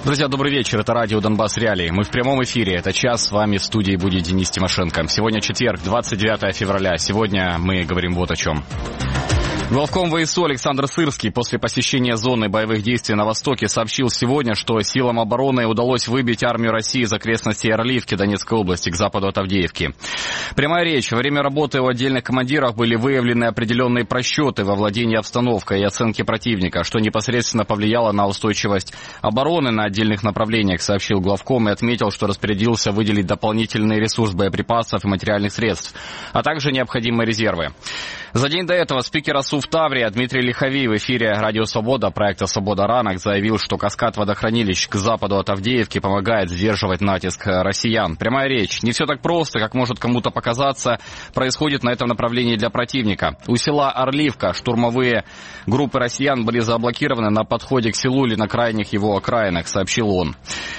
Друзья, добрый вечер. Это радио «Донбасс Реалии». Мы в прямом эфире. Это час. С вами в студии будет Денис Тимошенко. Сегодня четверг, 29 февраля. Сегодня мы говорим вот о чем. Главком ВСУ Александр Сырский после посещения зоны боевых действий на Востоке сообщил сегодня, что силам обороны удалось выбить армию России из окрестностей Орлиевки Донецкой области к западу от Авдеевки. Прямая речь. Во время работы у отдельных командиров были выявлены определенные просчеты во владении обстановкой и оценке противника, что непосредственно повлияло на устойчивость обороны на отдельных направлениях, сообщил главком и отметил, что распорядился выделить дополнительный ресурс боеприпасов и материальных средств, а также необходимые резервы. За день до этого спикер ОСУ в Таврии Дмитрий Лиховий в эфире «Радио Свобода» проекта «Свобода Ранок» заявил, что каскад водохранилищ к западу от Авдеевки помогает сдерживать натиск россиян. Прямая речь. Не все так просто, как может кому-то показаться, происходит на этом направлении для противника. У села Орлиевка штурмовые группы россиян были заблокированы на подходе к селу или на крайних его окраинах, сообщил он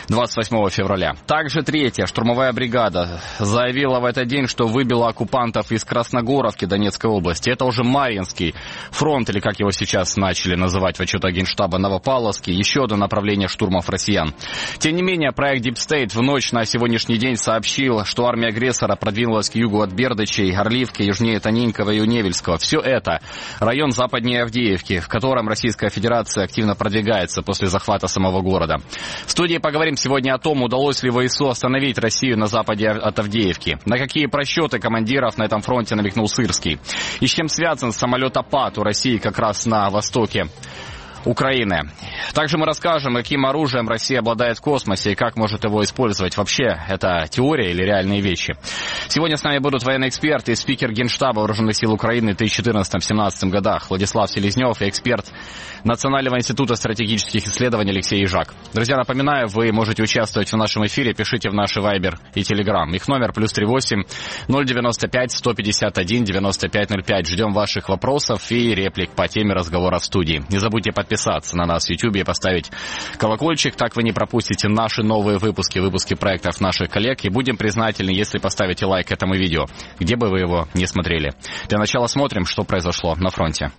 28 февраля. Также третья штурмовая бригада заявила в этот день, что выбила оккупантов из Красногоровки Донецкой области. Это уже Марьинский фронт, или как его сейчас начали называть в отчетах Генштаба, Новопавловский, еще одно направление штурмов россиян. Тем не менее, проект Deep State в ночь на сегодняшний день сообщил, что армия агрессора продвинулась к югу от Бердычей, Орлиевки, южнее Тоненького и Уневельского. Все это район западнее Авдеевки, в котором Российская Федерация активно продвигается после захвата самого города. В студии поговорим сегодня о том, удалось ли ВСУ остановить Россию на западе от Авдеевки. На какие просчеты командиров на этом фронте намекнул Сырский. И с чем связан самолетопад у России как раз на востоке Украины. Также мы расскажем, каким оружием Россия обладает в космосе и как может его использовать. Вообще, это теория или реальные вещи. Сегодня с нами будут военные эксперты и спикер Генштаба Вооруженных сил Украины в 2014-2017 годах Владислав Селезнев и эксперт Национального института стратегических исследований Алексей Ежак. Друзья, напоминаю, вы можете участвовать в нашем эфире. Пишите в наши Viber и Telegram. Их номер +38 095 151 9505. Ждем ваших вопросов и реплик по теме разговора в студии. Не забудьте подписаться на нас в YouTube и поставить колокольчик. Так вы не пропустите наши новые выпуски проектов наших коллег. И будем признательны, если поставите лайк этому видео, где бы вы его не смотрели. Для начала смотрим, что произошло на фронте.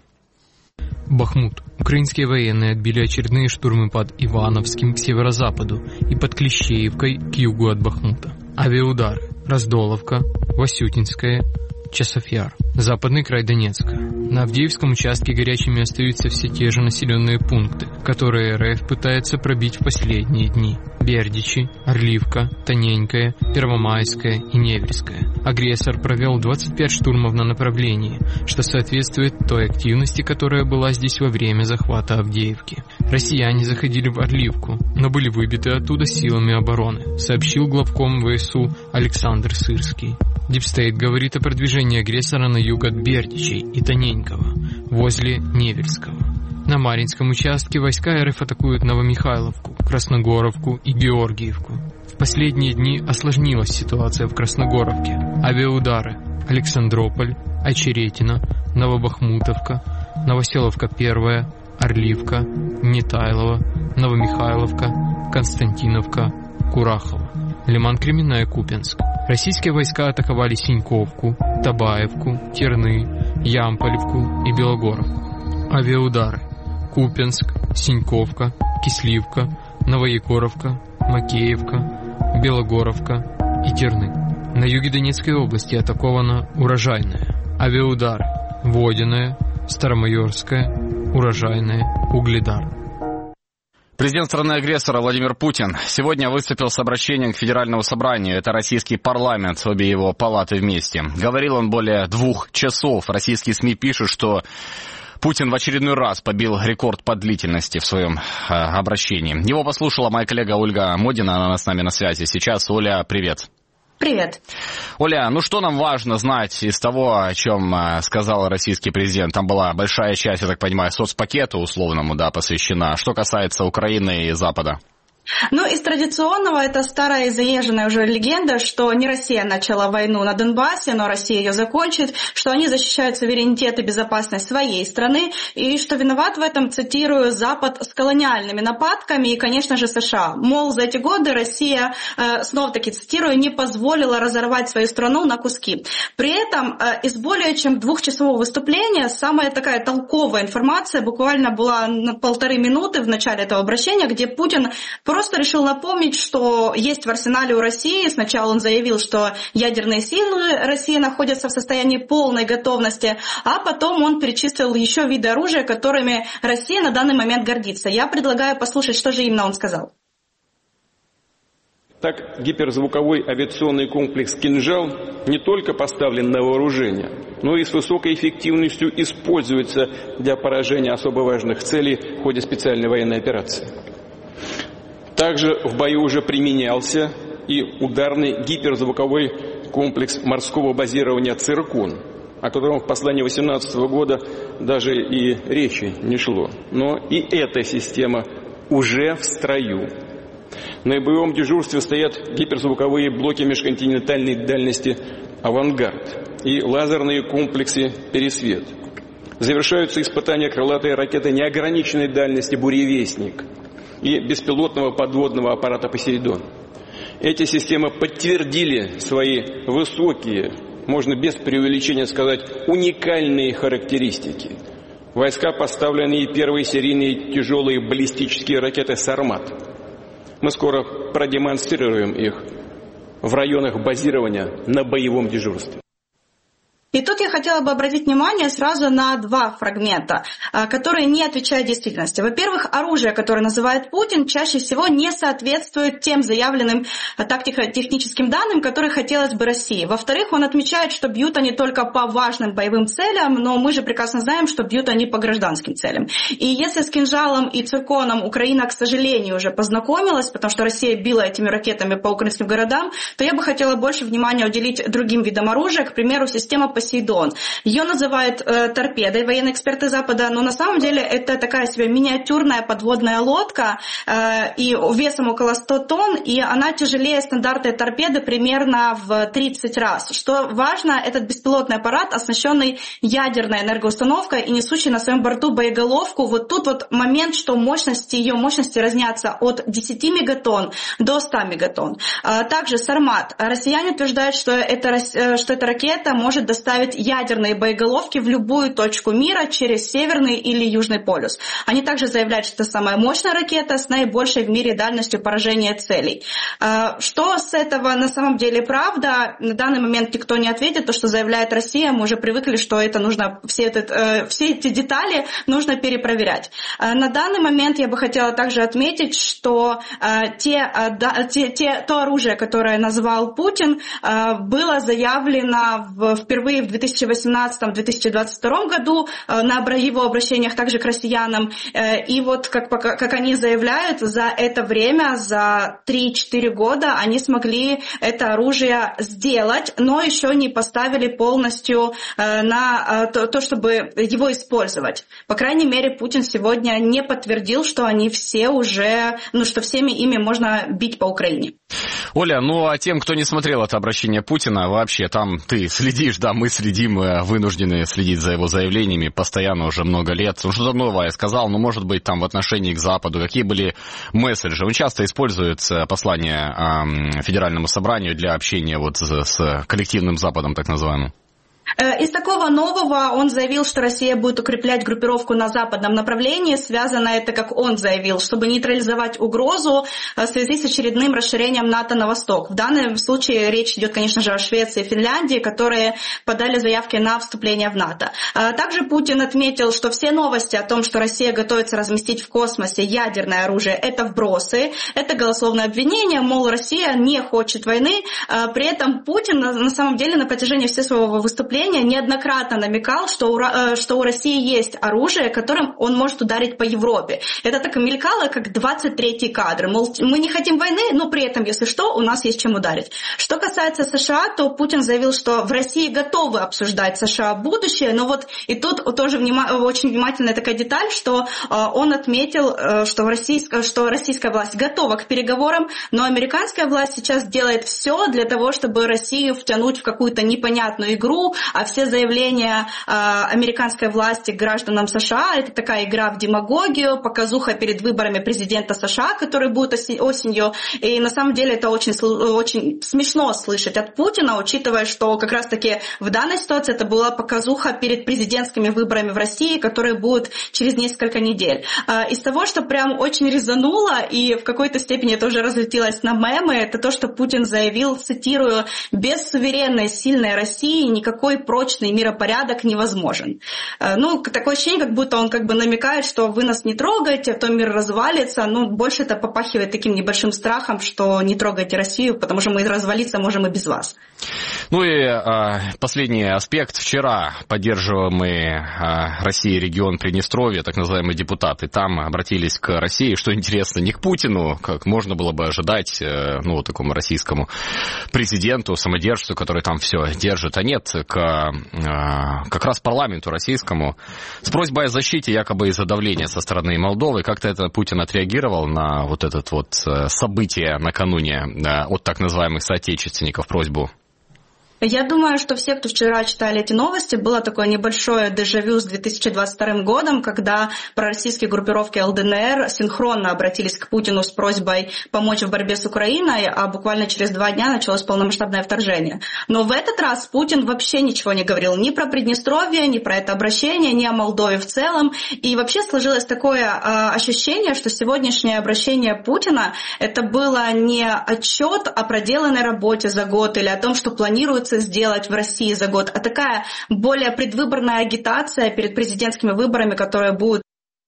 Бахмут. Украинские военные отбили очередные штурмы под Ивановским к северо-западу и под Клещеевкой к югу от Бахмута. Авиаудары. Раздоловка, Васютинская, Часов-Яр. Западный край Донецка. На Авдеевском участке горячими остаются все те же населенные пункты, которые РФ пытается пробить в последние дни. Бердичи, Орлиевка, Тоненькая, Первомайская и Невельская. Агрессор провел 25 штурмов на направлении, что соответствует той активности, которая была здесь во время захвата Авдеевки. Россияне заходили в Орлиевку, но были выбиты оттуда силами обороны, сообщил главком ВСУ Александр Сырский. Дипстейт говорит о продвижении агрессора на юг от Бердичей и Тоненького, возле Невельского. На Марьинском участке войска РФ атакуют Новомихайловку, Красногоровку и Георгиевку. В последние дни осложнилась ситуация в Красногоровке. Авиаудары: Александрополь, Очеретино, Новобахмутовка, Новоселовка 1, Орлиевка, Нетайлово, Новомихайловка, Константиновка, Курахово. Лиман-Кременная, Купенск. Российские войска атаковали Синьковку, Табаевку, Терны, Ямполевку и Белогоровку. Авиаудары: Купенск, Синьковка, Кисливка, Новоегоровка, Макеевка, Белогоровка и Терны. На юге Донецкой области атакована Урожайная. Авиаудары: Водяная, Старомайорская, Урожайная, Угледар. Президент страны-агрессора Владимир Путин сегодня выступил с обращением к Федеральному собранию. Это российский парламент, обе его палаты вместе. Говорил он более 2 часов. Российские СМИ пишут, что Путин в очередной раз побил рекорд по длительности в своем обращении. Его послушала моя коллега Ольга Модина, она с нами на связи. Сейчас, Оля, привет. Привет. Оля, ну что нам важно знать из того, о чем сказал российский президент? Там была большая часть, я так понимаю, соцпакету условному, да, посвящена. Что касается Украины и Запада? Ну, из традиционного это старая и заезженная уже легенда, что не Россия начала войну на Донбассе, но Россия ее закончит, что они защищают суверенитет и безопасность своей страны, и что виноват в этом, цитирую, Запад с колониальными нападками и, конечно же, США. Мол, за эти годы Россия, снова-таки цитирую, не позволила разорвать свою страну на куски. При этом из более чем 2-часового выступления самая такая толковая информация буквально была на 1,5 минуты в начале этого обращения, где Путин просто просто решил напомнить, что есть в арсенале у России. Сначала он заявил, что ядерные силы России находятся в состоянии полной готовности, а потом он перечислил еще виды оружия, которыми Россия на данный момент гордится. Я предлагаю послушать, что же именно он сказал. Так, гиперзвуковой авиационный комплекс «Кинжал» не только поставлен на вооружение, но и с высокой эффективностью используется для поражения особо важных целей в ходе специальной военной операции. Также в бою уже применялся и ударный гиперзвуковой комплекс морского базирования «Циркон», о котором в послании 2018 года даже и речи не шло. Но и эта система уже в строю. На боевом дежурстве стоят гиперзвуковые блоки межконтинентальной дальности «Авангард» и лазерные комплексы «Пересвет». Завершаются испытания крылатой ракеты неограниченной дальности «Буревестник» и беспилотного подводного аппарата «Посейдон». Эти системы подтвердили свои высокие, можно без преувеличения сказать, уникальные характеристики. В войска поставлены и первые серийные тяжелые баллистические ракеты «Сармат». Мы скоро продемонстрируем их в районах базирования на боевом дежурстве. И тут я хотела бы обратить внимание сразу на два фрагмента, которые не отвечают действительности. Во-первых, оружие, которое называет Путин, чаще всего не соответствует тем заявленным тактико-техническим данным, которые хотелось бы России. Во-вторых, он отмечает, что бьют они только по важным боевым целям, но мы же прекрасно знаем, что бьют они по гражданским целям. И если с «Кинжалом» и «Цирконом» Украина, к сожалению, уже познакомилась, потому что Россия била этими ракетами по украинским городам, то я бы хотела больше внимания уделить другим видам оружия, к примеру, система «Посейдон». Ее называют торпедой военные эксперты Запада, но на самом деле это такая себе миниатюрная подводная лодка и весом около 100 тонн, и она тяжелее стандартной торпеды примерно в 30 раз. Что важно, этот беспилотный аппарат, оснащенный ядерной энергоустановкой и несущий на своем борту боеголовку. Вот тут вот момент, что ее мощности разнятся от 10 мегатонн до 100 мегатонн. Также «Сармат». Россияне утверждают, что эта ракета может доставить ядерные боеголовки в любую точку мира через Северный или Южный полюс. Они также заявляют, что это самая мощная ракета с наибольшей в мире дальностью поражения целей. Что с этого на самом деле правда? На данный момент никто не ответит. То, что заявляет Россия, мы уже привыкли, что это нужно, все эти детали нужно перепроверять. На данный момент я бы хотела также отметить, что то оружие, которое назвал Путин, было заявлено впервые в 2018-2022 году на его обращениях также к россиянам. И вот, как они заявляют, за это время, за 3-4 года они смогли это оружие сделать, но еще не поставили полностью на то, чтобы его использовать. По крайней мере, Путин сегодня не подтвердил, что они все уже, что всеми ими можно бить по Украине. Оля, ну а тем, кто не смотрел это обращение Путина, вообще там ты следишь, да, мы следим, вынуждены следить за его заявлениями постоянно уже много лет. Он что-то новое сказал, но может быть там в отношении к Западу, какие были месседжи. Он часто использует послание Федеральному собранию для общения вот с коллективным Западом, так называемым. Из такого нового он заявил, что Россия будет укреплять группировку на западном направлении. Связано это, как он заявил, чтобы нейтрализовать угрозу в связи с очередным расширением НАТО на восток. В данном случае речь идет, конечно же, о Швеции и Финляндии, которые подали заявки на вступление в НАТО. Также Путин отметил, что все новости о том, что Россия готовится разместить в космосе ядерное оружие, это вбросы, это голословное обвинение, мол, Россия не хочет войны. При этом Путин на самом деле на протяжении всего своего выступления неоднократно намекал, что у России есть оружие, которым он может ударить по Европе. Это так мелькало, как 23-й кадр. Мол, мы не хотим войны, но при этом, если что, у нас есть чем ударить. Что касается США, то Путин заявил, что в России готовы обсуждать США будущее, но вот и тут тоже очень внимательная такая деталь, что он отметил, что российская власть готова к переговорам, но американская власть сейчас делает все для того, чтобы Россию втянуть в какую-то непонятную игру, а все заявления американской власти к гражданам США — это такая игра в демагогию, показуха перед выборами президента США, которые будут осенью. И на самом деле это очень смешно слышать от Путина, учитывая, что как раз-таки в данной ситуации это была показуха перед президентскими выборами в России, которые будут через несколько недель. Из того, что прям очень резануло, и в какой-то степени это уже разлетелось на мемы, это то, что Путин заявил, цитирую: «Без суверенной, сильной России никакой прочный миропорядок невозможен». Такое ощущение, как будто он намекает, что вы нас не трогаете, то мир развалится. Больше это попахивает таким небольшим страхом, что не трогайте Россию, потому что мы развалиться можем и без вас. Последний аспект. Вчера поддерживаемый Россией регион Приднестровья, так называемые депутаты, там обратились к России, что интересно, не к Путину, как можно было бы ожидать, такому российскому президенту, самодержцу, который там все держит, а нет, как раз парламенту российскому с просьбой о защите якобы из-за давления со стороны Молдовы. Как-то это Путин отреагировал на вот это событие накануне от так называемых соотечественников, просьбу? Я думаю, что все, кто вчера читали эти новости, было такое небольшое дежавю с 2022 годом, когда пророссийские группировки ЛДНР синхронно обратились к Путину с просьбой помочь в борьбе с Украиной, а буквально через 2 дня началось полномасштабное вторжение. Но в этот раз Путин вообще ничего не говорил ни про Приднестровье, ни про это обращение, ни о Молдове в целом. И вообще сложилось такое ощущение, что сегодняшнее обращение Путина — это было не отчет о проделанной работе за год или о том, что планируется сделать в России за год, а такая более предвыборная агитация перед президентскими выборами, которые будут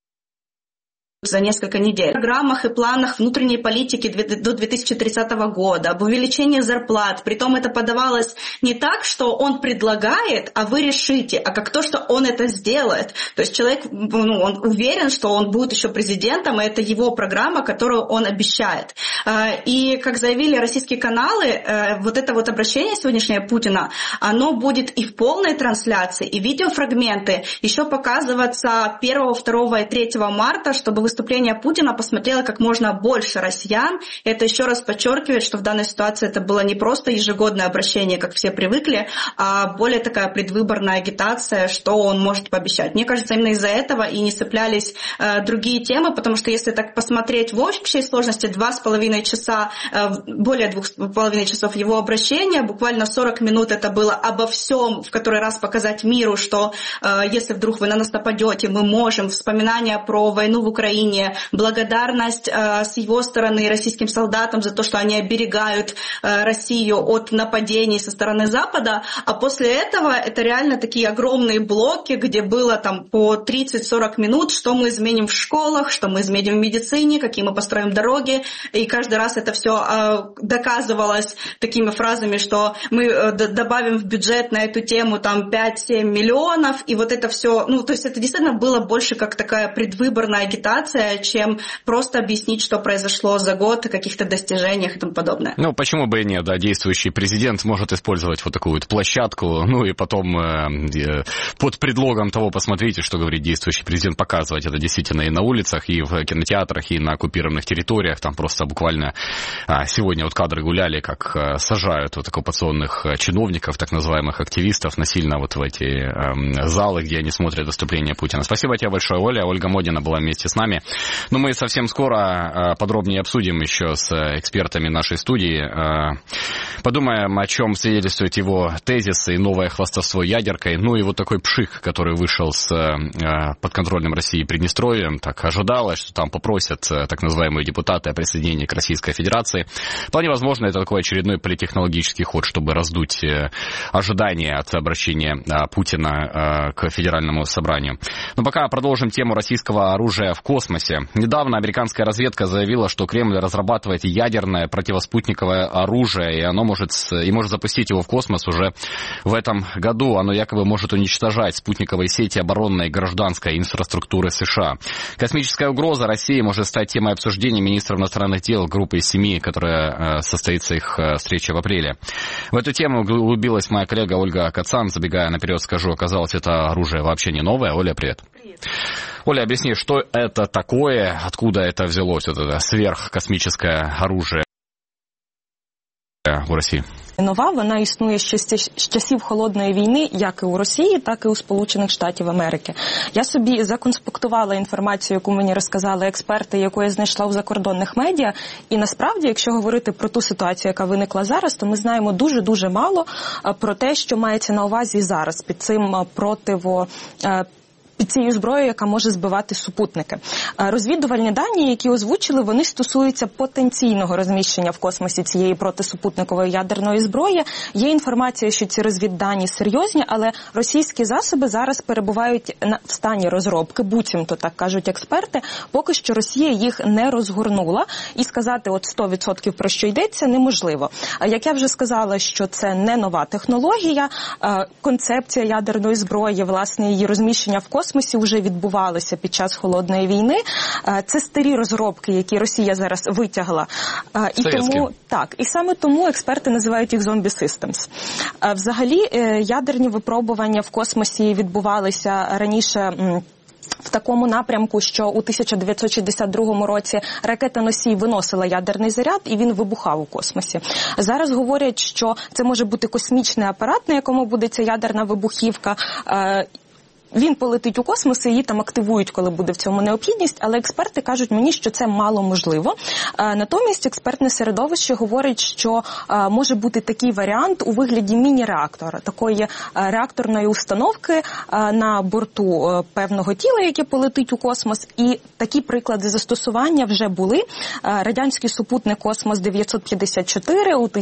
за несколько недель. В программах и планах внутренней политики до 2030 года, об увеличении зарплат. Притом это подавалось не так, что он предлагает, а вы решите, а как то, что он это сделает. То есть человек, он уверен, что он будет еще президентом, и это его программа, которую он обещает. И, как заявили российские каналы, вот это обращение сегодняшнее Путина, оно будет и в полной трансляции, и видеофрагменты еще показываться 1, 2 и 3 марта, чтобы выступление Путина посмотрело как можно больше россиян. Это еще раз подчеркивает, что в данной ситуации это было не просто ежегодное обращение, как все привыкли, а более такая предвыборная агитация, что он может пообещать. Мне кажется, именно из-за этого и не цеплялись другие темы, потому что если так посмотреть в общей сложности, 2,5 часа, более 2,5 часов его обращения, буквально 40 минут это было обо всем, в который раз показать миру, что если вдруг вы на нас нападете, мы можем, вспоминания про войну в Украине, благодарность с его стороны российским солдатам за то, что они оберегают Россию от нападений со стороны Запада, а после этого это реально такие огромные блоки, где было там по 30-40 минут, что мы изменим в школах, что мы изменим в медицине, какие мы построим дороги, и каждый раз это все доказывалось такими фразами, что мы добавим в бюджет на эту тему там 5-7 миллионов, и вот это все, то есть это действительно было больше как такая предвыборная агитация, чем просто объяснить, что произошло за год, о каких-то достижениях и тому подобное. Почему бы и нет, действующий президент может использовать вот такую площадку, и потом под предлогом того, посмотрите, что говорит действующий президент, показывать это действительно и на улицах, и в кинотеатрах, и на оккупированных территориях, там просто буквально сегодня кадры гуляли, как сажают оккупационных чиновников, так называемых активистов, насильно в эти залы, где они смотрят выступление Путина. Спасибо тебе большое, Оля. Ольга Модина была вместе с нами. Но мы совсем скоро подробнее обсудим еще с экспертами нашей студии. Подумаем, о чем свидетельствуют его тезисы и новое хвастовство ядеркой. И такой пшик, который вышел с подконтрольным России Приднестровьем. Так ожидалось, что там попросят так называемые депутаты о присоединении к Российской Федерации. Вполне возможно, это такой очередной политтехнологический ход, чтобы раздуть ожидания от обращения Путина к Федеральному собранию. Но пока продолжим тему российского оружия в космосе. Недавно американская разведка заявила, что Кремль разрабатывает ядерное противоспутниковое оружие, и оно может запустить его в космос уже в этом году. Оно якобы может уничтожать спутниковые сети оборонной и гражданской инфраструктуры США. Космическая угроза России может стать темой обсуждения министров иностранных дел группы из 7, которая состоится их встреча в апреле. В эту тему углубилась моя коллега Ольга Кацан. Забегая наперед, скажу, оказалось, это оружие вообще не новое. Оля, привет. Привет. Оля, объясни, что это такое, откуда это взялось, это сверхкосмическое оружие? у Росії? Нова, вона існує ще з часів Холодної війни, як і у Росії, так і у Сполучених Штатів Америки. Я собі законспектувала інформацію, яку мені розказали експерти, яку я знайшла в закордонних медіа, і насправді, якщо говорити про ту ситуацію, яка виникла зараз, то ми знаємо дуже-дуже мало про те, що мається на увазі зараз під цим під цією зброєю, яка може збивати супутники. Розвідувальні дані, які озвучили, вони стосуються потенційного розміщення в космосі цієї протисупутникової ядерної зброї. Є інформація, що ці розвіддані серйозні, але російські засоби зараз перебувають в стані розробки, буцімто, так кажуть експерти. Поки що Росія їх не розгорнула, і сказати от 100% про що йдеться неможливо. Як я вже сказала, що це не нова технологія, концепція ядерної зброї, власне, її розміщення в космосі вже відбувалися під час Холодної війни. Це старі розробки, які Росія зараз витягла. І саме тому експерти називають їх «зомбі systems». Взагалі, ядерні випробування в космосі відбувалися раніше в такому напрямку, що у 1962 році ракета-носій виносила ядерний заряд, і він вибухав у космосі. Зараз говорять, що це може бути космічний апарат, на якому буде ця ядерна вибухівка. Він полетить у космос і її там активують, коли буде в цьому необхідність, але експерти кажуть мені, що це мало можливо. Натомість експертне середовище говорить, що може бути такий варіант у вигляді міні-реактора, такої реакторної установки на борту певного тіла, яке полетить у космос, і такі приклади застосування вже були. Радянський супутник «Космос-954» у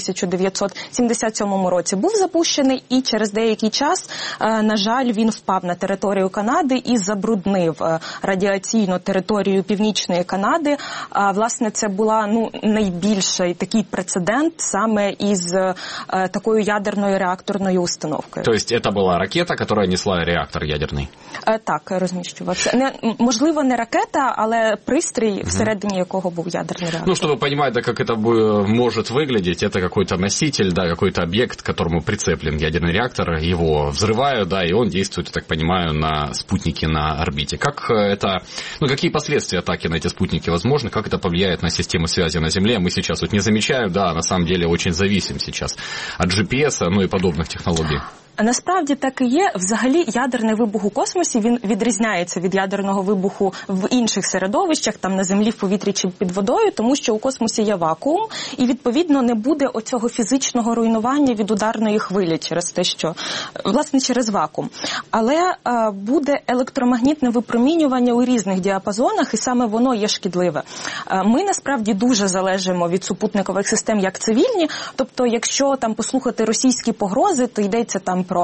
1977 році був запущений, і через деякий час, на жаль, він впав на територію Канади і забруднив радіаційну територію Північної Канади. Власне, це була найбільший такий прецедент саме із такою ядерною реакторною установкою. Тобто це була ракета, яка несла реактор ядерний? Так, розміщувався. Можливо, не ракета, але пристрій, всередині якого був ядерний реактор. Чтобы понимать, да, как это может выглядеть, это какой-то носитель, да, какой-то объект, к которому прицеплен ядерный реактор, его взрывают, да, и он действует, я так понимаю, на спутники на орбите. Как это, какие последствия атаки на эти спутники возможны, как это повлияет на систему связи на Земле? Мы сейчас не замечаем, да, на самом деле очень зависим сейчас от GPS, и подобных технологий. Насправді так і є. Взагалі ядерний вибух у космосі, він відрізняється від ядерного вибуху в інших середовищах, там на землі, в повітрі чи під водою, тому що у космосі є вакуум, і відповідно не буде оцього фізичного руйнування від ударної хвилі через те, що, власне, через вакуум. Але буде електромагнітне випромінювання у різних діапазонах, і саме воно є шкідливе. Ми, насправді, дуже залежимо від супутникових систем як цивільні, тобто, якщо там послухати російські погрози, то йдеться там про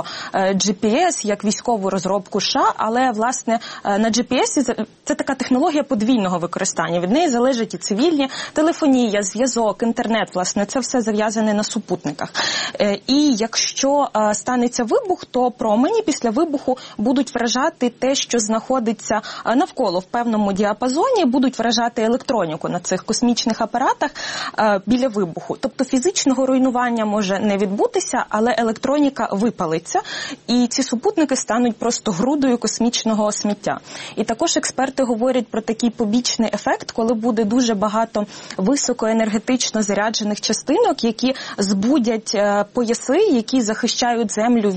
GPS як військову розробку США, але, власне, на GPS це така технологія подвійного використання. Від неї залежать і цивільні, телефонія, зв'язок, інтернет, власне, це все зав'язане на супутниках. І якщо станеться вибух, то промені після вибуху будуть вражати те, що знаходиться навколо в певному діапазоні, будуть вражати електроніку на цих космічних апаратах біля вибуху. Тобто фізичного руйнування може не відбутися, але електроніка випалиться, і ці супутники стануть просто грудою космічного сміття. І також експерти говорять про такий побічний ефект, коли буде дуже багато високоенергетично заряджених частинок, які збудять пояси, які захищають Землю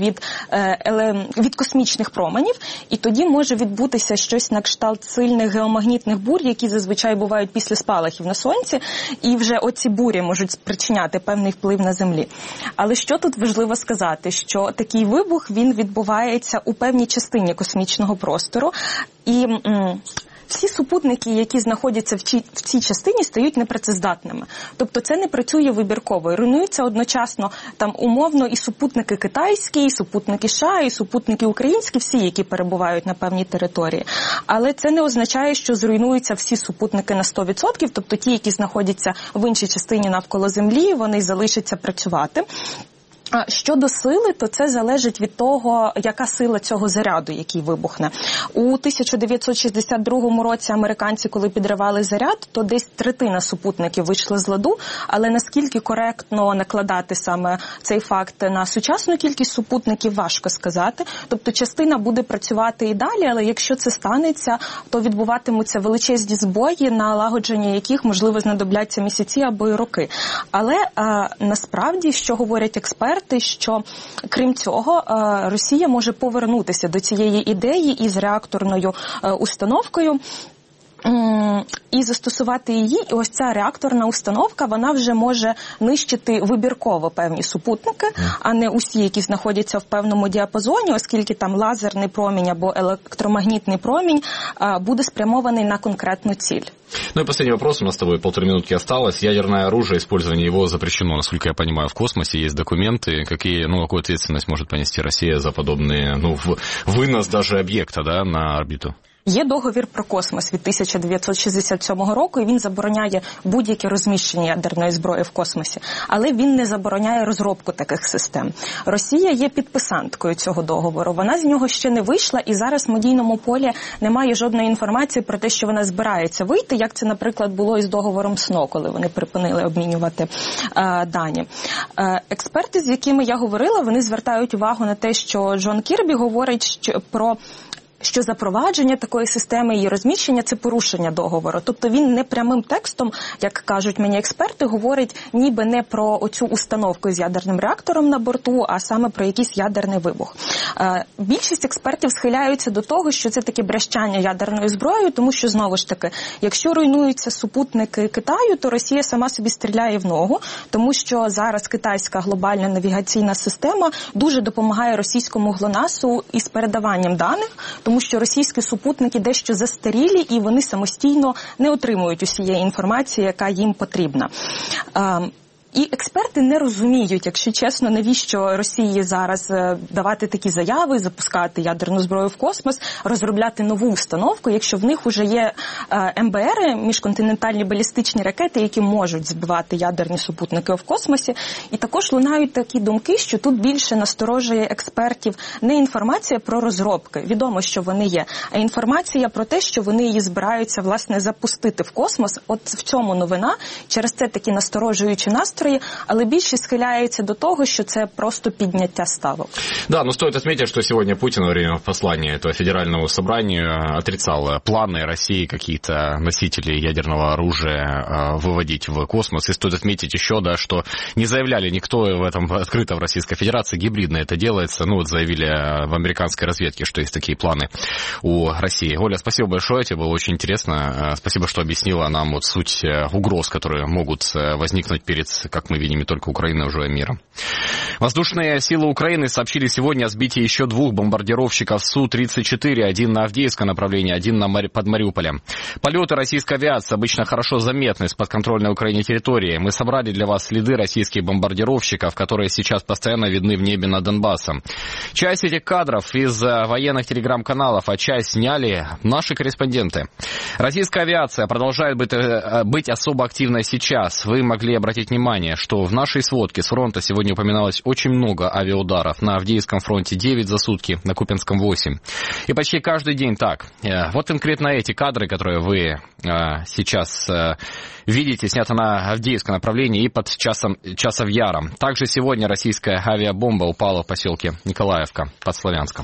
від космічних променів, і тоді може відбутися щось на кшталт сильних геомагнітних бурь, які зазвичай бувають після спалахів на Сонці, і вже оці бурі можуть спричиняти певний вплив на Землі. Але що тут важливо сказати, що такий вибух, він відбувається у певній частині космічного простору, і всі супутники, які знаходяться в цій частині, стають непрацездатними. Тобто це не працює вибірково. Руйнуються одночасно там умовно і супутники китайські, і супутники США, і супутники українські, всі, які перебувають на певній території. Але це не означає, що зруйнуються всі супутники на 100%, тобто ті, які знаходяться в іншій частині навколо Землі, вони залишаться працювати. Щодо сили, то це залежить від того, яка сила цього заряду, який вибухне. У 1962 році американці, коли підривали заряд, то десь третина супутників вийшла з ладу, але наскільки коректно накладати саме цей факт на сучасну кількість супутників, важко сказати. Тобто частина буде працювати і далі, але якщо це станеться, то відбуватимуться величезні збої, налагодження яких, можливо, знадобляться місяці або й роки. Але насправді, що говорять експерти, що, крім цього, Росія може повернутися до цієї ідеї із реакторною установкою і застосувати її. І ось ця реакторна установка, вона вже може нищити вибірково певні супутники, а не усі, які знаходяться в певному діапазоні, оскільки там лазерний промінь або електромагнітний промінь буде спрямований на конкретну ціль. Ну и последний вопрос, у нас с тобой 1,5 минутки осталось. Ядерное оружие, использование его запрещено, насколько я понимаю, в космосе. Есть документы. Какую ответственность может понести Россия за подобные, вынос даже объекта, да, на орбиту? Є договір про космос від 1967 року, і він забороняє будь-яке розміщення ядерної зброї в космосі. Але він не забороняє розробку таких систем. Росія є підписанткою цього договору. Вона з нього ще не вийшла, і зараз в медійному полі немає жодної інформації про те, що вона збирається вийти, як це, наприклад, було із договором СНО, коли вони припинили обмінювати дані. Експерти, з якими я говорила, вони звертають увагу на те, що Джон Кірбі говорить що запровадження такої системи і розміщення – це порушення договору. Тобто він не прямим текстом, як кажуть мені експерти, говорить ніби не про оцю установку з ядерним реактором на борту, а саме про якийсь ядерний вибух. Більшість експертів схиляються до того, що це таке брещання ядерною зброєю, тому що, знову ж таки, якщо руйнуються супутники Китаю, то Росія сама собі стріляє в ногу, тому що зараз китайська глобальна навігаційна система дуже допомагає російському ГЛОНАССу із передаванням даних, тому що російські супутники дещо застарілі і вони самостійно не отримують усієї інформації, яка їм потрібна. І експерти не розуміють, якщо чесно, навіщо Росії зараз давати такі заяви, запускати ядерну зброю в космос, розробляти нову установку, якщо в них вже є МБРи, міжконтинентальні балістичні ракети, які можуть збивати ядерні супутники в космосі. І також лунають такі думки, що тут більше насторожує експертів не інформація про розробки, відомо, що вони є, а інформація про те, що вони її збираються, власне, запустити в космос. От в цьому новина, через це такі насторожуючі настрої, але більшість схиляються до того, що це просто підняття ставок. Да, но стоит отметить, что сегодня Путин во время послания этого федерального собрания отрицал планы России какие-то носители ядерного оружия выводить в космос. И стоит отметить еще, да, что не заявляли никто в этом открыто в Российской Федерации, гибридно это делается. Заявили в американской разведке, что есть такие планы у России. Оля, спасибо большое, тебе было очень интересно. Спасибо, что объяснила нам суть угроз, которые могут возникнуть перед, как мы видим, не только Украины, уже мира. Воздушные силы Украины сообщили сегодня о сбитии еще 2 бомбардировщиков Су-34, один на Авдеевское направление, один под Мариуполем. Полеты российской авиации обычно хорошо заметны с подконтрольной Украине территории. Мы собрали для вас следы российских бомбардировщиков, которые сейчас постоянно видны в небе над Донбассом. Часть этих кадров из военных телеграм-каналов, а часть сняли наши корреспонденты. Российская авиация продолжает быть особо активной сейчас. Вы могли обратить внимание, что в нашей сводке с фронта сегодня упоминалось очень много авиаударов. На Авдеевском фронте 9 за сутки, на Купянском 8. И почти каждый день так. Вот конкретно эти кадры, которые вы сейчас видите, сняты на Авдеевском направлении и под Часов Яром. Также сегодня российская авиабомба упала в поселке Николаевка под Славянском.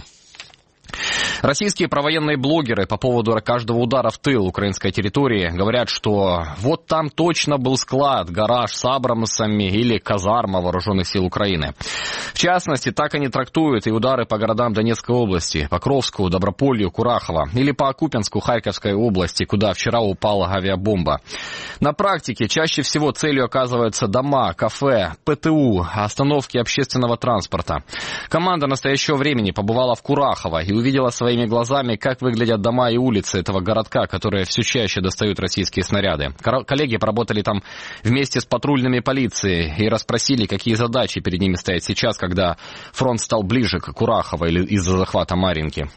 Российские провоенные блогеры по поводу каждого удара в тыл украинской территории говорят, что вот там точно был склад, гараж с абрамсами или казарма вооруженных сил Украины. В частности, так они трактуют и удары по городам Донецкой области, Покровску, Доброполью, Курахово, или по Купянску Харьковской области, куда вчера упала авиабомба. На практике чаще всего целью оказываются дома, кафе, ПТУ, остановки общественного транспорта. Команда настоящего времени побывала в Курахово и увидела своими глазами, как выглядят дома и улицы этого городка, которые все чаще достают российские снаряды. Коллеги поработали там вместе с патрульными полицией и расспросили, какие задачи перед ними стоят сейчас, когда фронт стал ближе к Курахово или из-за захвата Марьинки.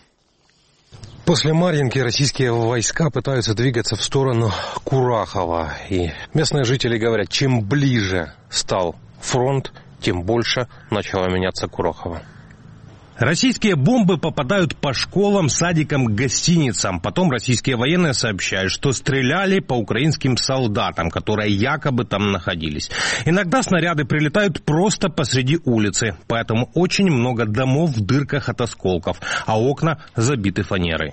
После Марьинки российские войска пытаются двигаться в сторону Курахова. И местные жители говорят, чем ближе стал фронт, тем больше начала меняться Курахова. Российские бомбы попадают по школам, садикам, гостиницам. Потом российские военные сообщают, что стреляли по украинским солдатам, которые якобы там находились. Иногда снаряды прилетают просто посреди улицы, поэтому очень много домов в дырках от осколков, а окна забиты фанерой.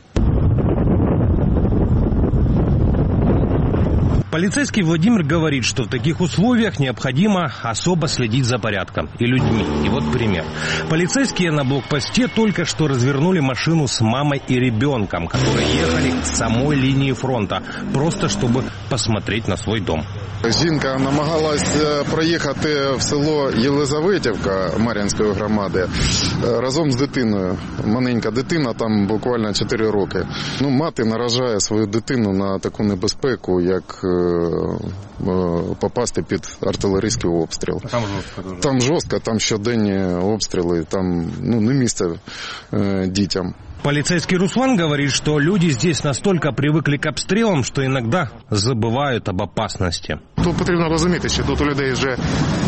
Полицейский Владимир говорит, что в таких условиях необходимо особо следить за порядком и людьми. И вот пример. Полицейские на блокпосте только что развернули машину с мамой и ребенком, которые ехали к самой линии фронта, просто чтобы посмотреть на свой дом. Жінка намагалась проїхати в село Єлизаветівка Мар'їнської громади разом з дитиною. Маленька дитина, там буквально 4 роки. Мати наражає свою дитину на таку небезпеку, як попасти під артилерійський обстріл. Там жорстко, там щоденні обстріли, там не місце дітям. Полицейский Руслан говорит, что люди здесь настолько привыкли к обстрелам, что иногда забывают об опасности. Тут потрібно розуміти, що тут у людей вже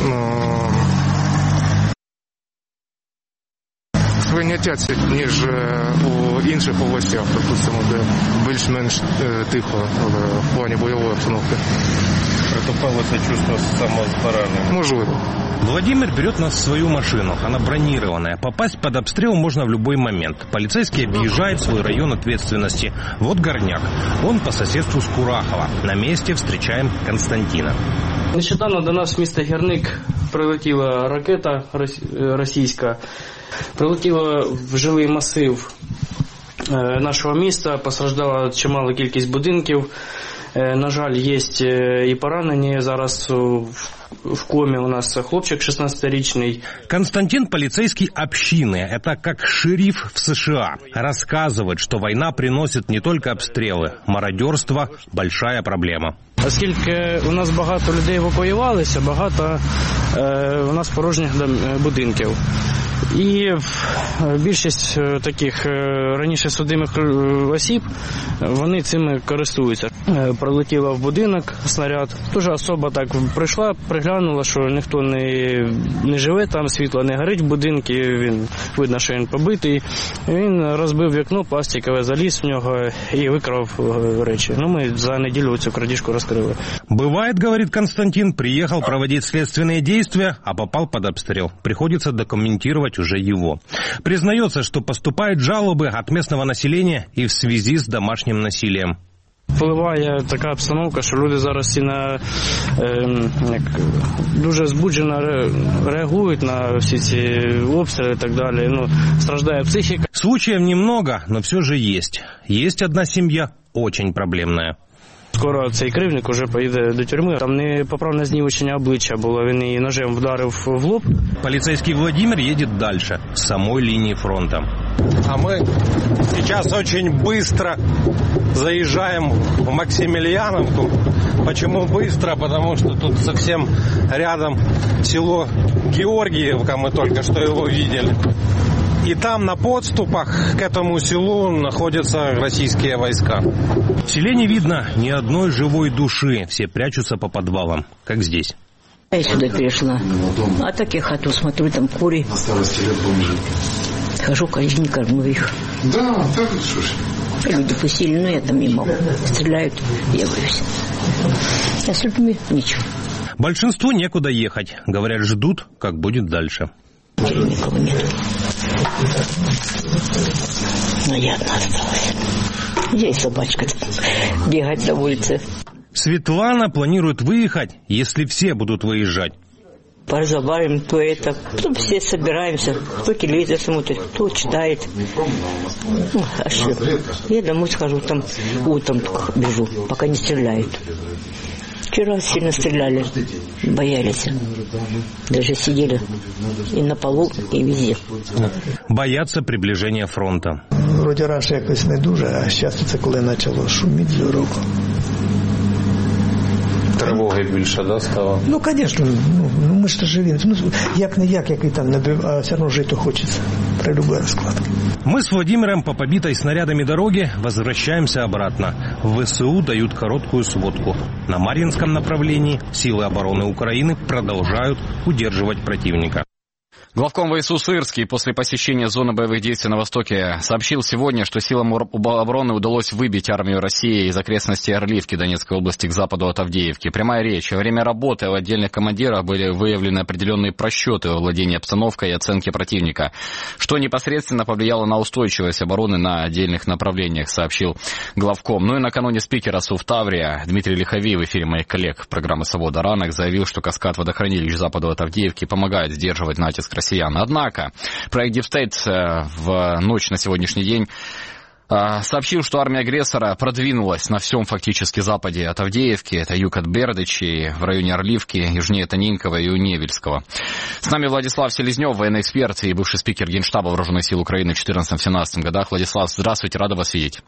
сприйняття, ніж у інших областях, припустимо, де більш-менш тихо в плані бойової обстановки. Притупалося чувство самозборождения. Можливо. Владимир берет нас в свою машину. Она бронированная. Попасть под обстрел можно в любой момент. Полицейский объезжает свой район ответственности. Вот Горняк. Он по соседству с Курахова. На месте встречаем Константина. Нещодавно до нас в місто Гірник прилетіла ракета російська. Прилетіла в жилий масив нашого міста. Постраждала чимала кількість будинків. На жаль, є і поранені. Зараз в коме у нас хлопчик 16-річный. Константин полицейский общины. Это как шериф в США. Рассказывает, что война приносит не только обстрелы. Мародерство – большая проблема. Оскільки у нас багато людей евакуювалися, багато у нас порожніх будинків. І більшість таких раніше судимих осіб, вони цими користуються. Пролетіла в будинок снаряд. Дуже особа так прийшла, приглянула, що ніхто не живе там, світло не горить в будинку, він видно, що він побитий. Він розбив вікно пластикове, заліз в нього і викрав речі. Ми за неділю цю крадіжку розкрили. Бывает, говорит Константин, приехал проводить следственные действия, а попал под обстрел. Приходится документировать уже его. Признается, что поступают жалобы от местного населения и в связи с домашним насилием. Впливає така обстановка, що люди зараз всі дуже збуджено реагують на всі ці обстріли і так далі. Страждає психіка. Случаев немного, но все же есть. Есть одна семья очень проблемная. Скоро цей кривник уже поїде до тюрми. Там непоправне знівечення обличчя було, він її ножем вдарив в лоб. Полицейский Владимир едет дальше, с самой линии фронта. А мы сейчас очень быстро заезжаем в Максимилиановку. Почему быстро? Потому что тут совсем рядом село Георгиевка, мы только что его видели. И там на подступах к этому селу находятся российские войска. В селе не видно ни одной живой души. Все прячутся по подвалам, как здесь. Я сюда перешла. А так я хату смотрю, там кури. Хожу, каждый день кормлю их. Да, так что ж. Люди посильные, но я там не могу. Стреляют, я боюсь. А с людьми ничего. Большинству некуда ехать. Говорят, ждут, как будет дальше. Никого нет. Но я одна осталась. Я и собачка бегать на улице. Светлана планирует выехать, если все будут выезжать. Поразговариваем, то это. Потом все собираемся. Кто телевизор смотрит, кто читает. А что? Я домой схожу, там утром бежу, пока не стреляют. Вчера сильно стреляли, боялись. Даже сидели и на полу, и везде. Боятся приближения фронта. Вроді раніше якось не дуже, а зараз це коли почало шуміти з року. Тривоги більше, да, стало? Ну, звісно, ми ж живі. Ну, як не як і там, а все одно жити хочеться при любой розкладці. Мы с Владимиром по побитой снарядами дороге возвращаемся обратно. В ВСУ дают короткую сводку. На Марьинском направлении силы обороны Украины продолжают удерживать противника. Главком ВСУ Сырский после посещения зоны боевых действий на Востоке сообщил сегодня, что силам обороны удалось выбить армию России из окрестностей Орливки Донецкой области к западу от Авдеевки. Прямая речь. Во время работы у отдельных командиров были выявлены определенные просчеты во владении обстановкой и оценке противника, что непосредственно повлияло на устойчивость обороны на отдельных направлениях, сообщил главком. Ну и накануне спикер ОСУ в Таврии Дмитрий Лиховий в эфире моих коллег программы «Свобода ранок» заявил, что каскад водохранилищ к западу от Авдеевки помогает сдерживать натиск россиян. Однако проект Deep State в ночь на сегодняшний день сообщил, что армия агрессора продвинулась на всем фактически западе от Авдеевки. Это юг от Бердычи, в районе Орливки, южнее Тоненького и Невельского. С нами Владислав Селезнев, военный эксперт и бывший спикер Генштаба Вооруженных сил Украины в 2014-2017 годах. Владислав, здравствуйте, рада вас видеть.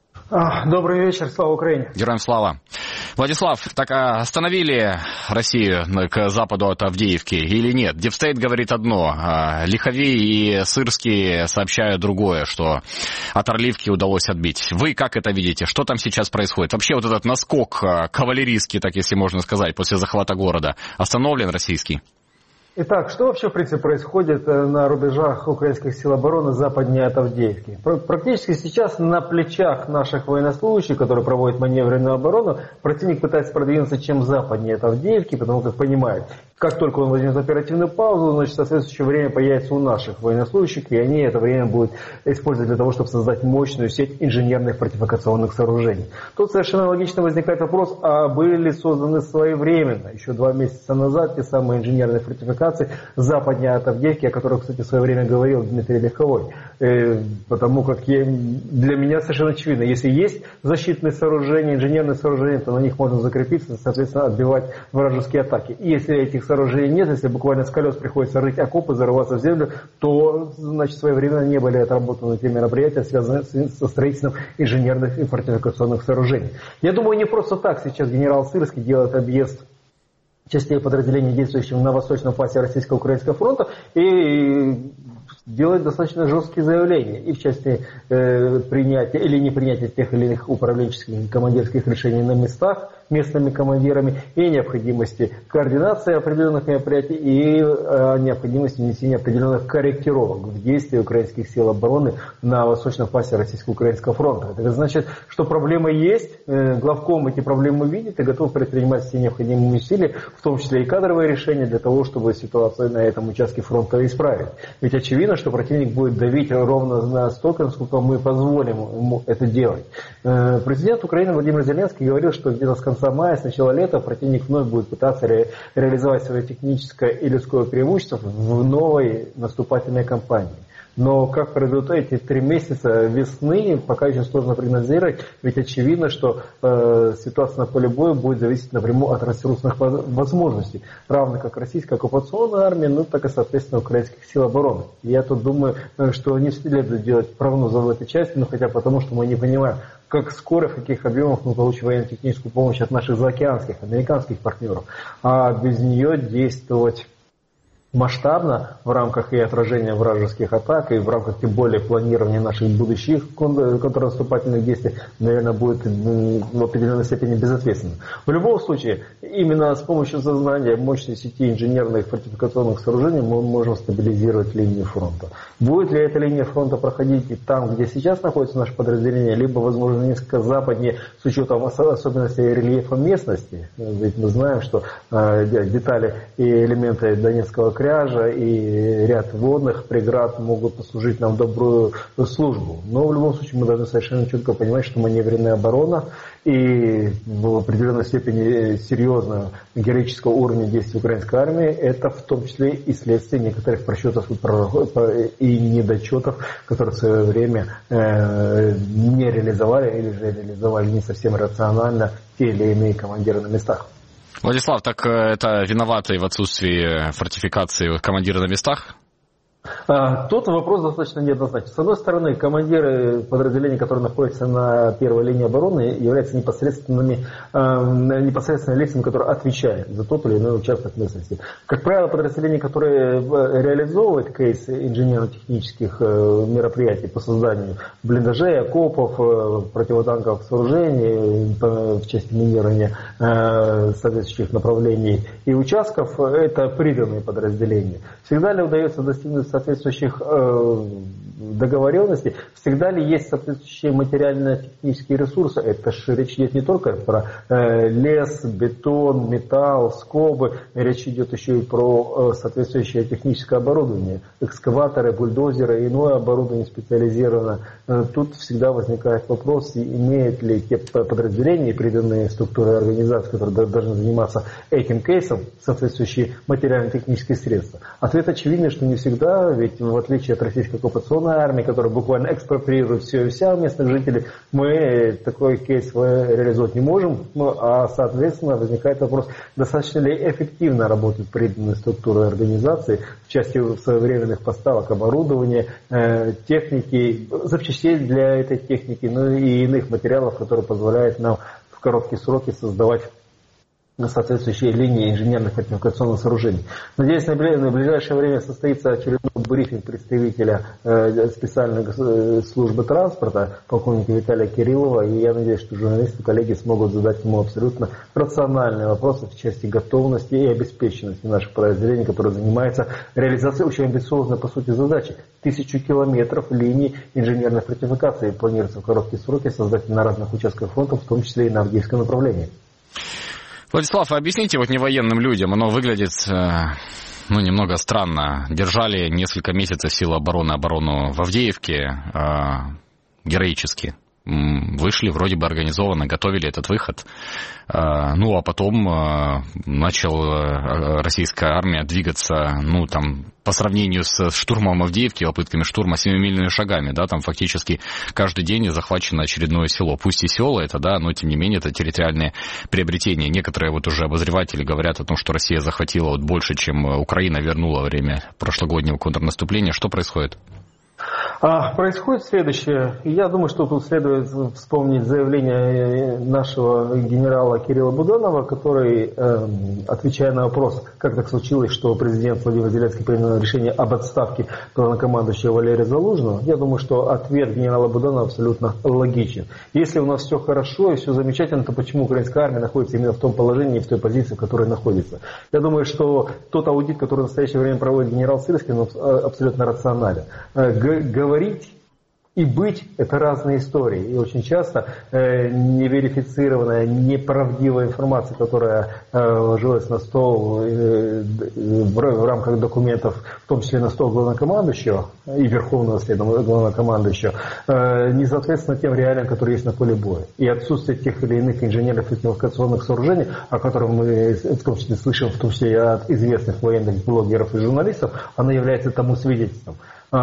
Добрый вечер, слава Украине. Героям слава. Владислав, так остановили Россию к западу от Авдеевки или нет? Дипстейт говорит одно, Лиховий и Сырский сообщают другое, что от Орливки удалось отбить. Вы как это видите? Что там сейчас происходит? Вообще вот этот наскок кавалерийский, так если можно сказать, после захвата города, остановлен российский? Итак, что вообще, в принципе, происходит на рубежах украинских сил обороны западнее от Авдеевки? Практически сейчас на плечах наших военнослужащих, которые проводят маневренную оборону, противник пытается продвинуться чем западнее от Авдеевки, потому как понимает, как только он возьмет оперативную паузу, значит, соответствующее время появится у наших военнослужащих, и они это время будут использовать для того, чтобы создать мощную сеть инженерных фортификационных сооружений. Тут совершенно логично возникает вопрос, а были ли созданы своевременно, еще 2 месяца назад, те самые инженерные фортификации западнее от Авдеевки, о которых, кстати, в свое время говорил Дмитрий Лиховой. Потому как для меня совершенно очевидно, если есть защитные сооружения, инженерные сооружения, то на них можно закрепиться, соответственно, отбивать вражеские атаки. И если этих сооружений нет, если буквально с колес приходится рыть окопы, зарываться в землю, то, значит, своевременно не были отработаны те мероприятия, связанные со строительством инженерных и фортификационных сооружений. Я думаю, не просто так сейчас генерал Сырский делает объезд частей подразделений, действующих на восточном фасе Российско-Украинского фронта, и делает достаточно жесткие заявления и в части принятия или не принятия тех или иных управленческих и командирских решений на местах местными командирами, и необходимости координации определенных мероприятий, и необходимости внесения определенных корректировок в действия украинских сил обороны на восточном фасе Российско-Украинского фронта. Это значит, что проблемы есть, главком эти проблемы видит и готов предпринимать все необходимые усилия, в том числе и кадровые решения, для того, чтобы ситуацию на этом участке фронта исправить. Ведь очевидно, что противник будет давить ровно настолько, насколько мы позволим ему это делать. Президент Украины Владимир Зеленский говорил, что где-то с конца мая, с начала лета противник вновь будет пытаться реализовать свое техническое и людское преимущество в новой наступательной кампании. Но как пройдут эти 3 месяца весны, пока еще сложно прогнозировать, ведь очевидно, что ситуация на поле боя будет зависеть напрямую от ресурсных возможностей, равно как российская оккупационная армия, ну так и, соответственно, украинских сил обороны. Я тут думаю, что не следует делать прогнозы в этой части, но хотя потому, что мы не понимаем, как скоро, в каких объемах мы получим военно-техническую помощь от наших заокеанских, американских партнеров, а без нее действовать масштабно в рамках и отражения вражеских атак, и в рамках тем более планирования наших будущих контрнаступательных действий, наверное, будет в определенной степени безответственно. В любом случае, именно с помощью создания мощной сети инженерных фортификационных сооружений мы можем стабилизировать линию фронта. Будет ли эта линия фронта проходить и там, где сейчас находится наше подразделение, либо, возможно, несколько западнее с учетом особенностей рельефа местности? Ведь мы знаем, что детали и элементы Донецкого кряжа и ряд водных преград могут послужить нам добрую службу. Но в любом случае мы должны совершенно четко понимать, что маневренная оборона и в определенной степени серьезного героического уровня действий украинской армии, это в том числе и следствие некоторых просчетов и недочетов, которые в свое время не реализовали или же реализовали не совсем рационально те или иные командиры на местах. Владислав, так это виноваты в отсутствии фортификации командиры на местах? Тут вопрос достаточно неоднозначный. С одной стороны, командиры подразделений, которые находятся на первой линии обороны, являются непосредственными лицами, которые отвечают за тот или иной участок местности. Как правило, подразделения, которые реализовывают кейс инженерно-технических мероприятий по созданию блиндажей, окопов, противотанковых сооружений, в части минирования соответствующих направлений и участков, это приданные подразделения. Всегда ли удается достигнуть соответствующих договоренностей, всегда ли есть соответствующие материально-технические ресурсы? Это же речь идет не только про лес, бетон, металл, скобы, речь идет еще и про соответствующее техническое оборудование, экскаваторы, бульдозеры, иное оборудование специализированное. Тут всегда возникает вопрос, имеют ли те подразделения, приданные структуры организации, которые должны заниматься этим кейсом, соответствующие материально-технические средства. Ответ очевидный, что не всегда, ведь в отличие от российской оккупационной армии, которая буквально экспроприирует все и вся местных жителей, мы такой кейс реализовать не можем, а соответственно возникает вопрос, достаточно ли эффективно работают приданные структуры организации в части своевременных поставок оборудования, техники, запчастей для этой техники, ну и иных материалов, которые позволяют нам в короткие сроки создавать соответствующие линии инженерных фортификационных сооружений. Надеюсь, на ближайшее время состоится очередной брифинг представителя специальной службы транспорта, полковника Виталия Кириллова, и я надеюсь, что журналисты, коллеги смогут задать ему абсолютно рациональные вопросы в части готовности и обеспеченности наших подразделений, которые занимаются реализацией очень амбициозной, по сути, задачи. 1000 километров линий инженерной фортификации планируется в короткие сроки создать на разных участках фронта, в том числе и на Авдеевском направлении. Владислав, объясните вот невоенным людям, оно выглядит немного странно. Держали несколько месяцев силы оборону в Авдеевке героически. Вышли вроде бы организованно, готовили этот выход. А потом начала российская армия двигаться, по сравнению с штурмом Авдеевки, попытками штурма 7-мильными шагами, там фактически каждый день захвачено очередное село. Пусть и село это, но тем не менее это территориальное приобретение. Некоторые уже обозреватели говорят о том, что Россия захватила больше, чем Украина вернула во время прошлогоднего контрнаступления. Что происходит? Происходит следующее. Я думаю, что тут следует вспомнить заявление нашего генерала Кирилла Буданова, который, отвечая на вопрос, как так случилось, что президент Владимир Зеленский принял решение об отставке главнокомандующего Валерия Залужного, я думаю, что ответ генерала Буданова абсолютно логичен. Если у нас все хорошо и все замечательно, то почему украинская армия находится именно в том положении и в той позиции, в которой находится? Я думаю, что тот аудит, который в настоящее время проводит генерал Сырский, абсолютно рационален. Говорить и быть – это разные истории. И очень часто неверифицированная, неправдивая информация, которая ложилась на стол в рамках документов, в том числе на стол главнокомандующего и верховного главнокомандующего, не соответственно тем реалиям, которые есть на поле боя. И отсутствие тех или иных инженерных фортификационных сооружений, о которых мы в том числе слышим, в том числе от известных военных блогеров и журналистов, оно является тому свидетельством.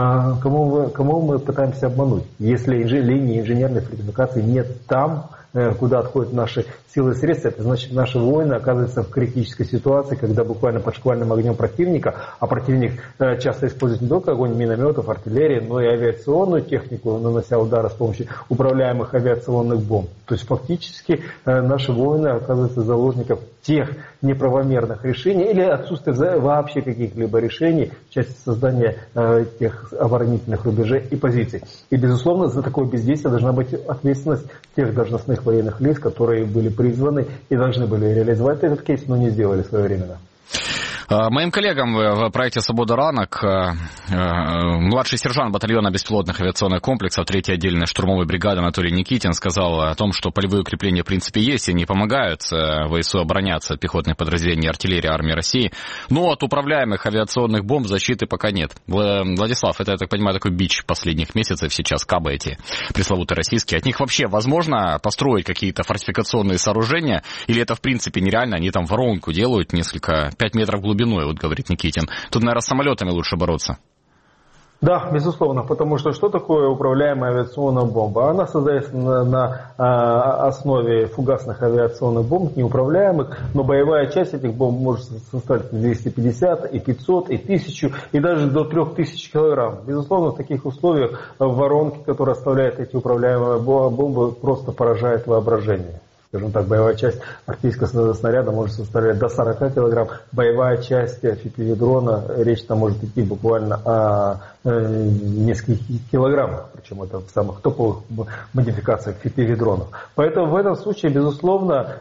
Кому мы пытаемся обмануть? Если линии инженерной фортификации нет там, куда отходят наши силы и средства, это значит, наши воины оказываются в критической ситуации, когда буквально под шквальным огнем противника, а противник часто использует не только огонь минометов, артиллерии, но и авиационную технику, нанося удары с помощью управляемых авиационных бомб. То есть фактически наши воины оказываются заложниками тех неправомерных решений или отсутствия вообще каких-либо решений в части создания тех оборонительных рубежей и позиций. И, безусловно, за такое бездействие должна быть ответственность тех должностных военных лиц, которые были призваны и должны были реализовать этот кейс, но не сделали своевременно. Моим коллегам в проекте «Свобода ранок» младший сержант батальона беспилотных авиационных комплексов 3-й отдельной штурмовой бригады Анатолий Никитин сказал о том, что полевые укрепления в принципе есть и они помогают ВСУ обороняться от пехотных подразделений артиллерии армии России, но от управляемых авиационных бомб защиты пока нет. Владислав, это, я так понимаю, такой бич последних месяцев сейчас, кабы эти пресловутые российские. От них вообще возможно построить какие-то фортификационные сооружения или это в принципе нереально? Они там воронку делают 5 метров глубиной, вот говорит Никитин. Тут, наверное, с самолетами лучше бороться. Да, безусловно, потому что такое управляемая авиационная бомба? Она создается на основе фугасных авиационных бомб, неуправляемых, но боевая часть этих бомб может составить 250, и 500, и 1000, и даже до 3000 килограмм. Безусловно, в таких условиях воронки, которые оставляют эти управляемые бомбы, просто поражают воображение. Скажем так, боевая часть артиллерийского снаряда может составлять до 40 килограмм. Боевая часть FPV-дрона, речь там может идти буквально о нескольких килограммах. Причем это в самых топовых модификациях FPV-дронов. Поэтому в этом случае, безусловно,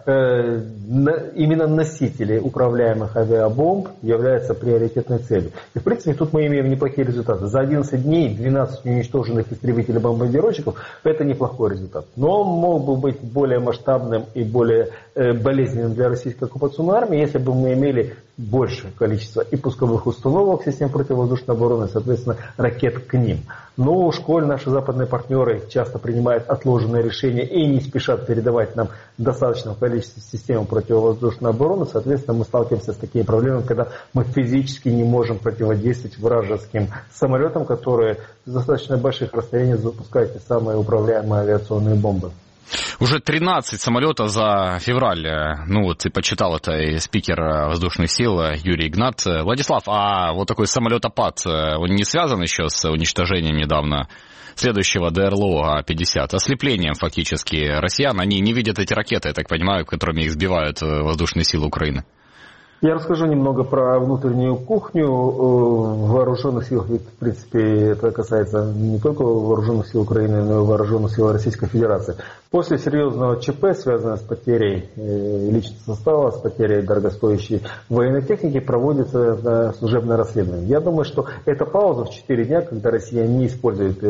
именно носители управляемых авиабомб являются приоритетной целью. И в принципе тут мы имеем неплохие результаты. За 11 дней 12 уничтоженных истребителей-бомбардировщиков – это неплохой результат. Но он мог бы быть более масштабным и более болезненным для российской оккупационной армии, если бы мы имели большее количество и пусковых установок систем противовоздушной обороны, соответственно, ракет к ним. Но уж коль наши западные партнеры часто принимают отложенные решения и не спешат передавать нам достаточное количество систем противовоздушной обороны, соответственно, мы сталкиваемся с такими проблемами, когда мы физически не можем противодействовать вражеским самолетам, которые с достаточно больших расстояний запускают те самые управляемые авиационные бомбы. Уже 13 самолетов за февраль. Ну вот и почитал это и спикер воздушных сил Юрий Игнат. Владислав, а вот такой самолетопад, он не связан еще с уничтожением недавно следующего ДРЛО А-50? Ослеплением фактически россиян. Они не видят эти ракеты, я так понимаю, которыми их сбивают воздушные силы Украины. Я расскажу немного про внутреннюю кухню вооруженных сил. Ведь, в принципе, это касается не только вооруженных сил Украины, но и вооруженных сил Российской Федерации. После серьезного ЧП, связанного с потерей личного состава, с потерей дорогостоящей военной техники, проводится служебное расследование. Я думаю, что эта пауза в 4 дня, когда Россия не использует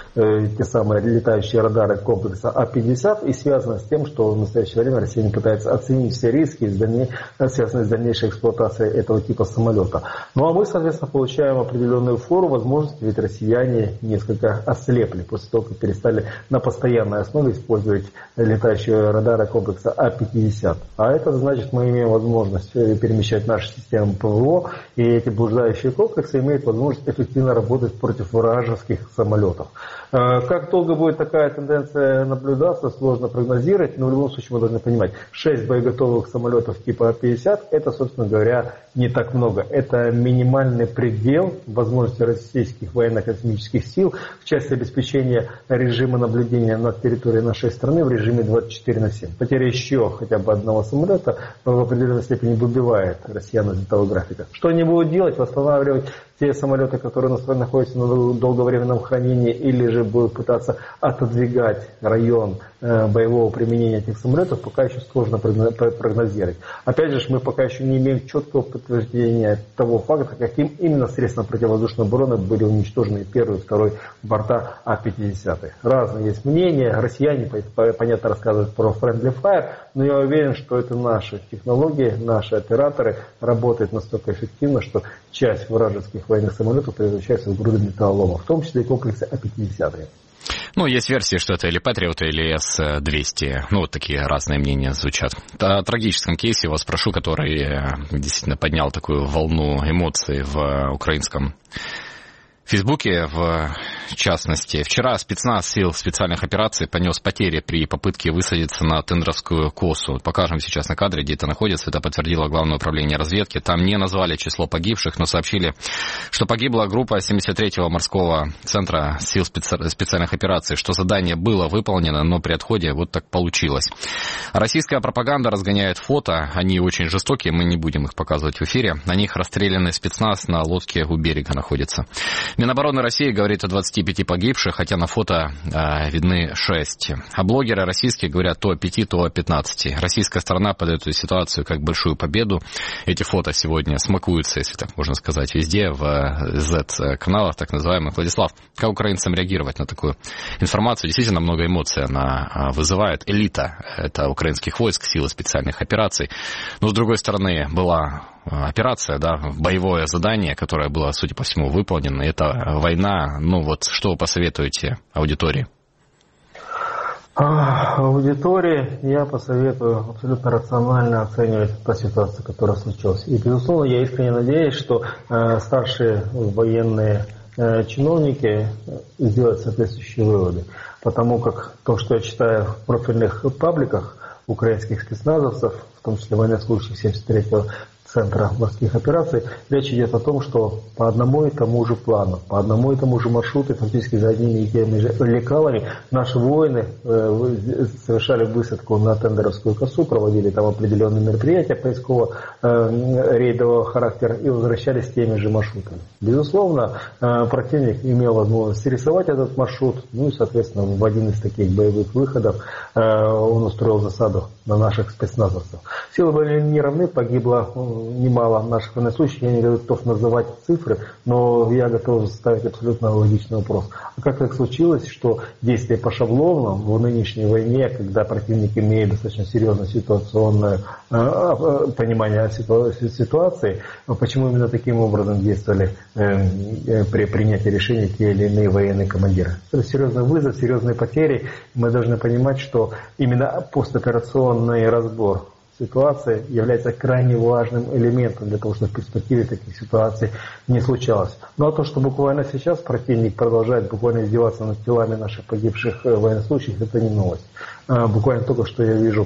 те самые летающие радары комплекса А-50, и связана с тем, что в настоящее время Россия не пытается оценить все риски, связанные с дальнейшей эксплуатацией этого типа самолета. Ну а мы, соответственно, получаем определенную фору возможности, ведь россияне несколько ослепли после того, как перестали на постоянной основе использовать летающие радары комплекса А-50. А это значит, мы имеем возможность перемещать наши системы ПВО, и эти блуждающие комплексы имеют возможность эффективно работать против вражеских самолетов. Как долго будет такая тенденция наблюдаться, сложно прогнозировать, но в любом случае мы должны понимать, 6 боеготовых самолетов типа А-50, это, собственно говоря, не так много. Это минимальный предел возможностей российских военно-космических сил в части обеспечения режима наблюдения над территорией нашей страны в режиме 24/7. Потеря еще хотя бы одного самолета в определенной степени выбивает россиян из этого графика. Что они будут делать? Восстанавливать те самолеты, которые находятся на долговременном хранении, или же будут пытаться отодвигать район боевого применения этих самолетов, пока еще сложно прогнозировать. Опять же, мы пока еще не имеем четкого подтверждения того факта, каким именно средством противовоздушной обороны были уничтожены первый и второй борта А-50. Разные есть мнения. Россияне, понятно, рассказывают про friendly fire, но я уверен, что это наши технологии, наши операторы работают настолько эффективно, что часть вражеских военных самолетов превращается в груды металлолома, в том числе и комплексы А-50. Ну, есть версии, что это или Патриот, или С-200. Ну, вот такие разные мнения звучат. О трагическом кейсе вас спрошу, который действительно поднял такую волну эмоций в украинском Фейсбуке, в частности. Вчера спецназ сил специальных операций понес потери при попытке высадиться на Тендровскую косу. Покажем сейчас на кадре, где это находится. Это подтвердило Главное управление разведки. Там не назвали число погибших, но сообщили, что погибла группа 73-го морского центра сил специальных операций, что задание было выполнено, но при отходе вот так получилось. Российская пропаганда разгоняет фото. Они очень жестокие, мы не будем их показывать в эфире. На них расстрелянный спецназ на лодке у берега находится. Минобороны России говорит о 25 погибших, хотя на фото видны 6. А блогеры российские говорят то о 5, то о 15. Российская сторона подает эту ситуацию как большую победу. Эти фото сегодня смакуются, если так можно сказать, везде, в Z-каналах так называемых. Владислав, как украинцам реагировать на такую информацию? Действительно много эмоций она вызывает. Элита — это украинских войск, силы специальных операций. Но, с другой стороны, была операция, да, боевое задание, которое было, судя по всему, выполнено. Это война. Ну вот, что вы посоветуете аудитории? Аудитории я посоветую абсолютно рационально оценивать ту ситуацию, которая случилась. И, безусловно, я искренне надеюсь, что старшие военные чиновники сделать соответствующие выводы. Потому как то, что я читаю в профильных пабликах украинских спецназовцев, в том числе военнослужащих 73-го Центра морских операций, речь идет о том, что по одному и тому же плану, по одному и тому же маршруту, фактически за одними и теми же лекалами, наши воины совершали высадку на Тендеровскую косу, проводили там определенные мероприятия поискового рейдового характера и возвращались теми же маршрутами. Безусловно, противник имел возможность рисовать этот маршрут, ну и, соответственно, в один из таких боевых выходов он устроил засаду на наших спецназовцев. Силы были не равны, погибло немало наших военнослужащих, я не готов называть цифры, но я готов ставить абсолютно логичный вопрос. А как так случилось, что действия по шаблонам в нынешней войне, когда противник имеет достаточно серьезное ситуационное понимание ситуации, почему именно таким образом действовали при принятии решений те или иные военные командиры? Это серьезный вызов, серьезные потери. Мы должны понимать, что именно постоперационный разбор ситуации является крайне важным элементом для того, чтобы в перспективе таких ситуаций не случалось. Ну а то, что буквально сейчас противник продолжает буквально издеваться над телами наших погибших военнослужащих, это не новость. Буквально только что я вижу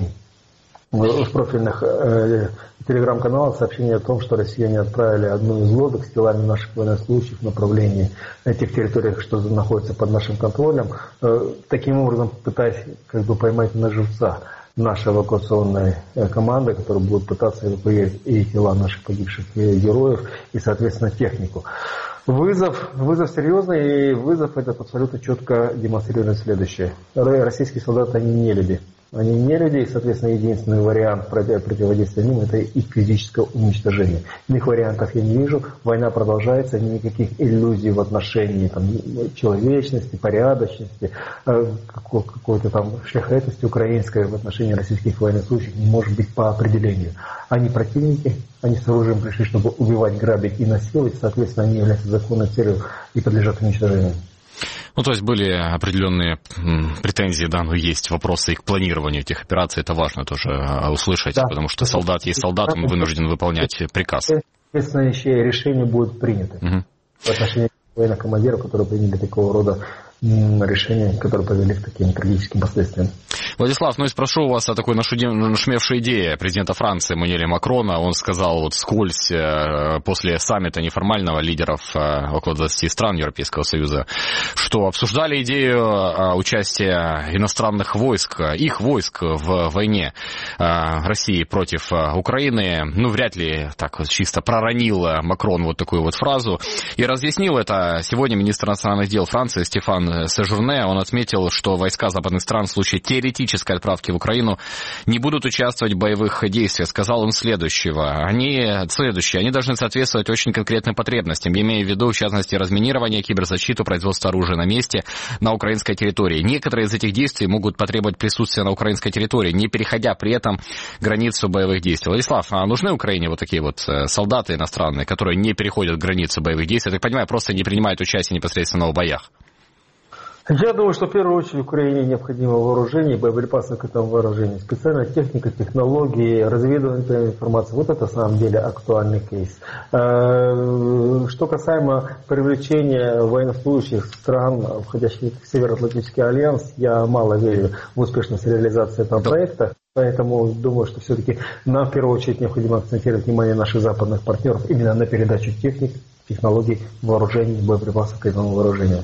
в профильных телеграм-каналах сообщение о том, что россияне отправили одну из лодок с телами наших военнослужащих в направлении тех территорий, что находятся под нашим контролем, таким образом пытаясь поймать на живца нашей эвакуационной команды, которая будет пытаться эвакуировать и тела наших погибших героев, и, соответственно, технику. Вызов серьезный, и вызов этот абсолютно четко демонстрирует следующее. Российские солдаты, они не люди. Они не люди, и, соответственно, единственный вариант противодействия им – это их физическое уничтожение. Иных вариантов я не вижу. Война продолжается, никаких иллюзий в отношении человечности, порядочности, какой-то там шляхетности украинской в отношении российских военнослужащих не может быть по определению. Они противники, они с оружием пришли, чтобы убивать, грабить и насиловать, соответственно, они являются законной целью и подлежат уничтожению. Ну, то есть были определенные претензии, да, но есть вопросы и к планированию этих операций, это важно тоже услышать, да, потому что солдат есть солдат, он вынужден выполнять приказ. Соответствующие решения будут приняты в отношении военных командиров, которые приняли такого рода решения, которые повели к таким трагическим последствиям. Владислав, ну и спрошу у вас о такой нашумевшей идее президента Франции Эммануэля Макрона. Он сказал вот вскользь после саммита неформального лидеров около 20 стран Европейского Союза, что обсуждали идею участия иностранных войск, их войск в войне России против Украины. Ну, вряд ли так вот чисто проронил Макрон вот такую вот фразу. И разъяснил это сегодня министр иностранных дел Франции Стефан Сежурне. Он отметил, что войска западных стран в случае теоретической отправки в Украину не будут участвовать в боевых действиях. Сказал он следующее. Они должны соответствовать очень конкретным потребностям, имея в виду, в частности, разминирование, киберзащиту, производство оружия на месте на украинской территории. Некоторые из этих действий могут потребовать присутствия на украинской территории, не переходя при этом границу боевых действий. Владислав, а нужны Украине вот такие вот солдаты иностранные, которые не переходят границу боевых действий? Я так понимаю, просто не принимают участие непосредственно в боях? Я думаю, что в первую очередь Украине необходимо вооружение и боеприпасы к этому вооружению. Специальная техника, технологии, разведывательная информация. Вот это на самом деле актуальный кейс. Что касаемо привлечения военнослужащих стран, входящих в Североатлантический альянс, я мало верю в успешность реализации этого проекта. Поэтому думаю, что все-таки нам в первую очередь необходимо акцентировать внимание наших западных партнеров именно на передачу техник, технологий, вооружений, боеприпасов к этому вооружению.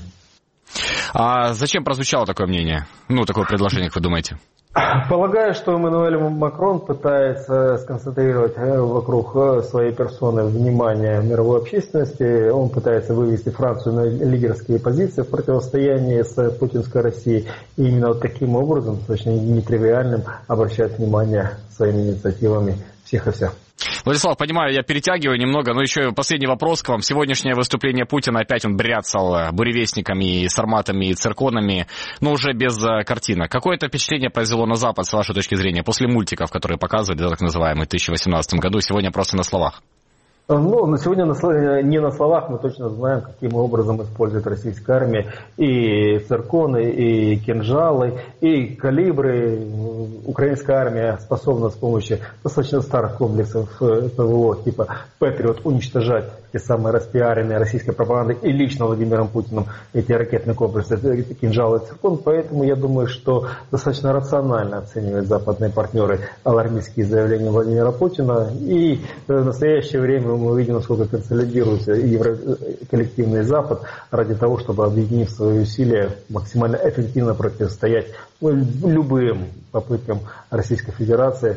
А зачем прозвучало такое мнение? Ну, такое предложение, как вы думаете? Полагаю, что Эммануэль Макрон пытается сконцентрировать вокруг своей персоны внимание мировой общественности. Он пытается вывести Францию на лидерские позиции в противостоянии с путинской Россией. И именно вот таким образом, точно нетривиальным, обращает внимание своими инициативами всех и вся. Владислав, понимаю, я перетягиваю немного, но еще последний вопрос к вам. Сегодняшнее выступление Путина, опять он бряцал буревестниками, сарматами и цирконами, но уже без картинок. Какое это впечатление произвело на Запад, с вашей точки зрения, после мультиков, которые показывали, да, так называемый, в 2018 году, сегодня просто на словах? Ну, на сегодня не на словах мы точно знаем, каким образом использует российская армия и цирконы, и кинжалы, и калибры. Украинская армия способна с помощью достаточно старых комплексов ПВО типа «Патриот» уничтожать те самые распиаренные российской пропагандой и лично Владимиром Путиным эти ракетные комплексы, кинжалы и циркон. Поэтому я думаю, что достаточно рационально оценивают западные партнеры алармистские заявления Владимира Путина. И в настоящее время мы видим, насколько консолидируется коллективный Запад ради того, чтобы, объединив свои усилия, максимально эффективно противостоять любым попыткам Российской Федерации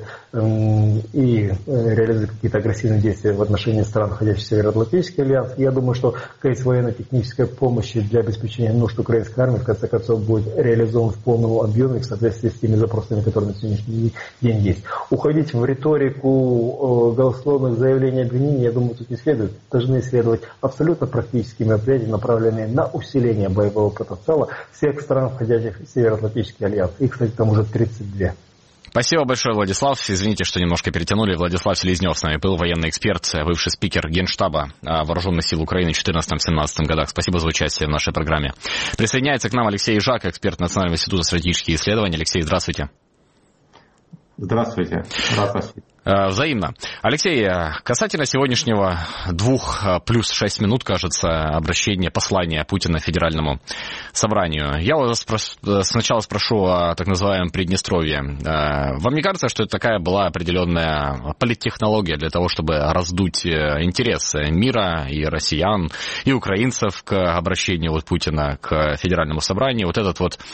и реализовать какие-то агрессивные действия в отношении стран, входящих в Североатлантический альянс. Я думаю, что кейс военно-технической помощи для обеспечения нужд украинской армии в конце концов будет реализован в полном объеме в соответствии с теми запросами, которые на сегодняшний день есть. Уходить в риторику голословных заявлений и обвинений, я думаю, тут не следует. Должны следовать абсолютно практические мероприятия, направленные на усиление боевого потенциала всех стран, входящих в Североатлантический альянс. Их, кстати, там уже 32. Спасибо большое, Владислав. Извините, что немножко перетянули. Владислав Селезнев с нами был, военный эксперт, бывший спикер Генштаба Вооруженных сил Украины в 2014-2017 годах. Спасибо за участие в нашей программе. Присоединяется к нам Алексей Жак, эксперт Национального института стратегических исследований. Алексей, здравствуйте. Здравствуйте. Взаимно. Алексей, касательно сегодняшнего 2 плюс 6 минут, кажется, обращения, послания Путина Федеральному собранию. Я вас сначала спрошу о так называемом Приднестровье. Вам не кажется, что это такая была определенная политтехнология для того, чтобы раздуть интересы мира и россиян, и украинцев к обращению Путина к Федеральному собранию? Вот этот вот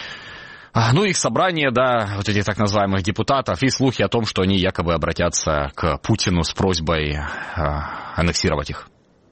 их собрание, да, вот этих так называемых депутатов, и слухи о том, что они якобы обратятся к Путину с просьбой аннексировать их.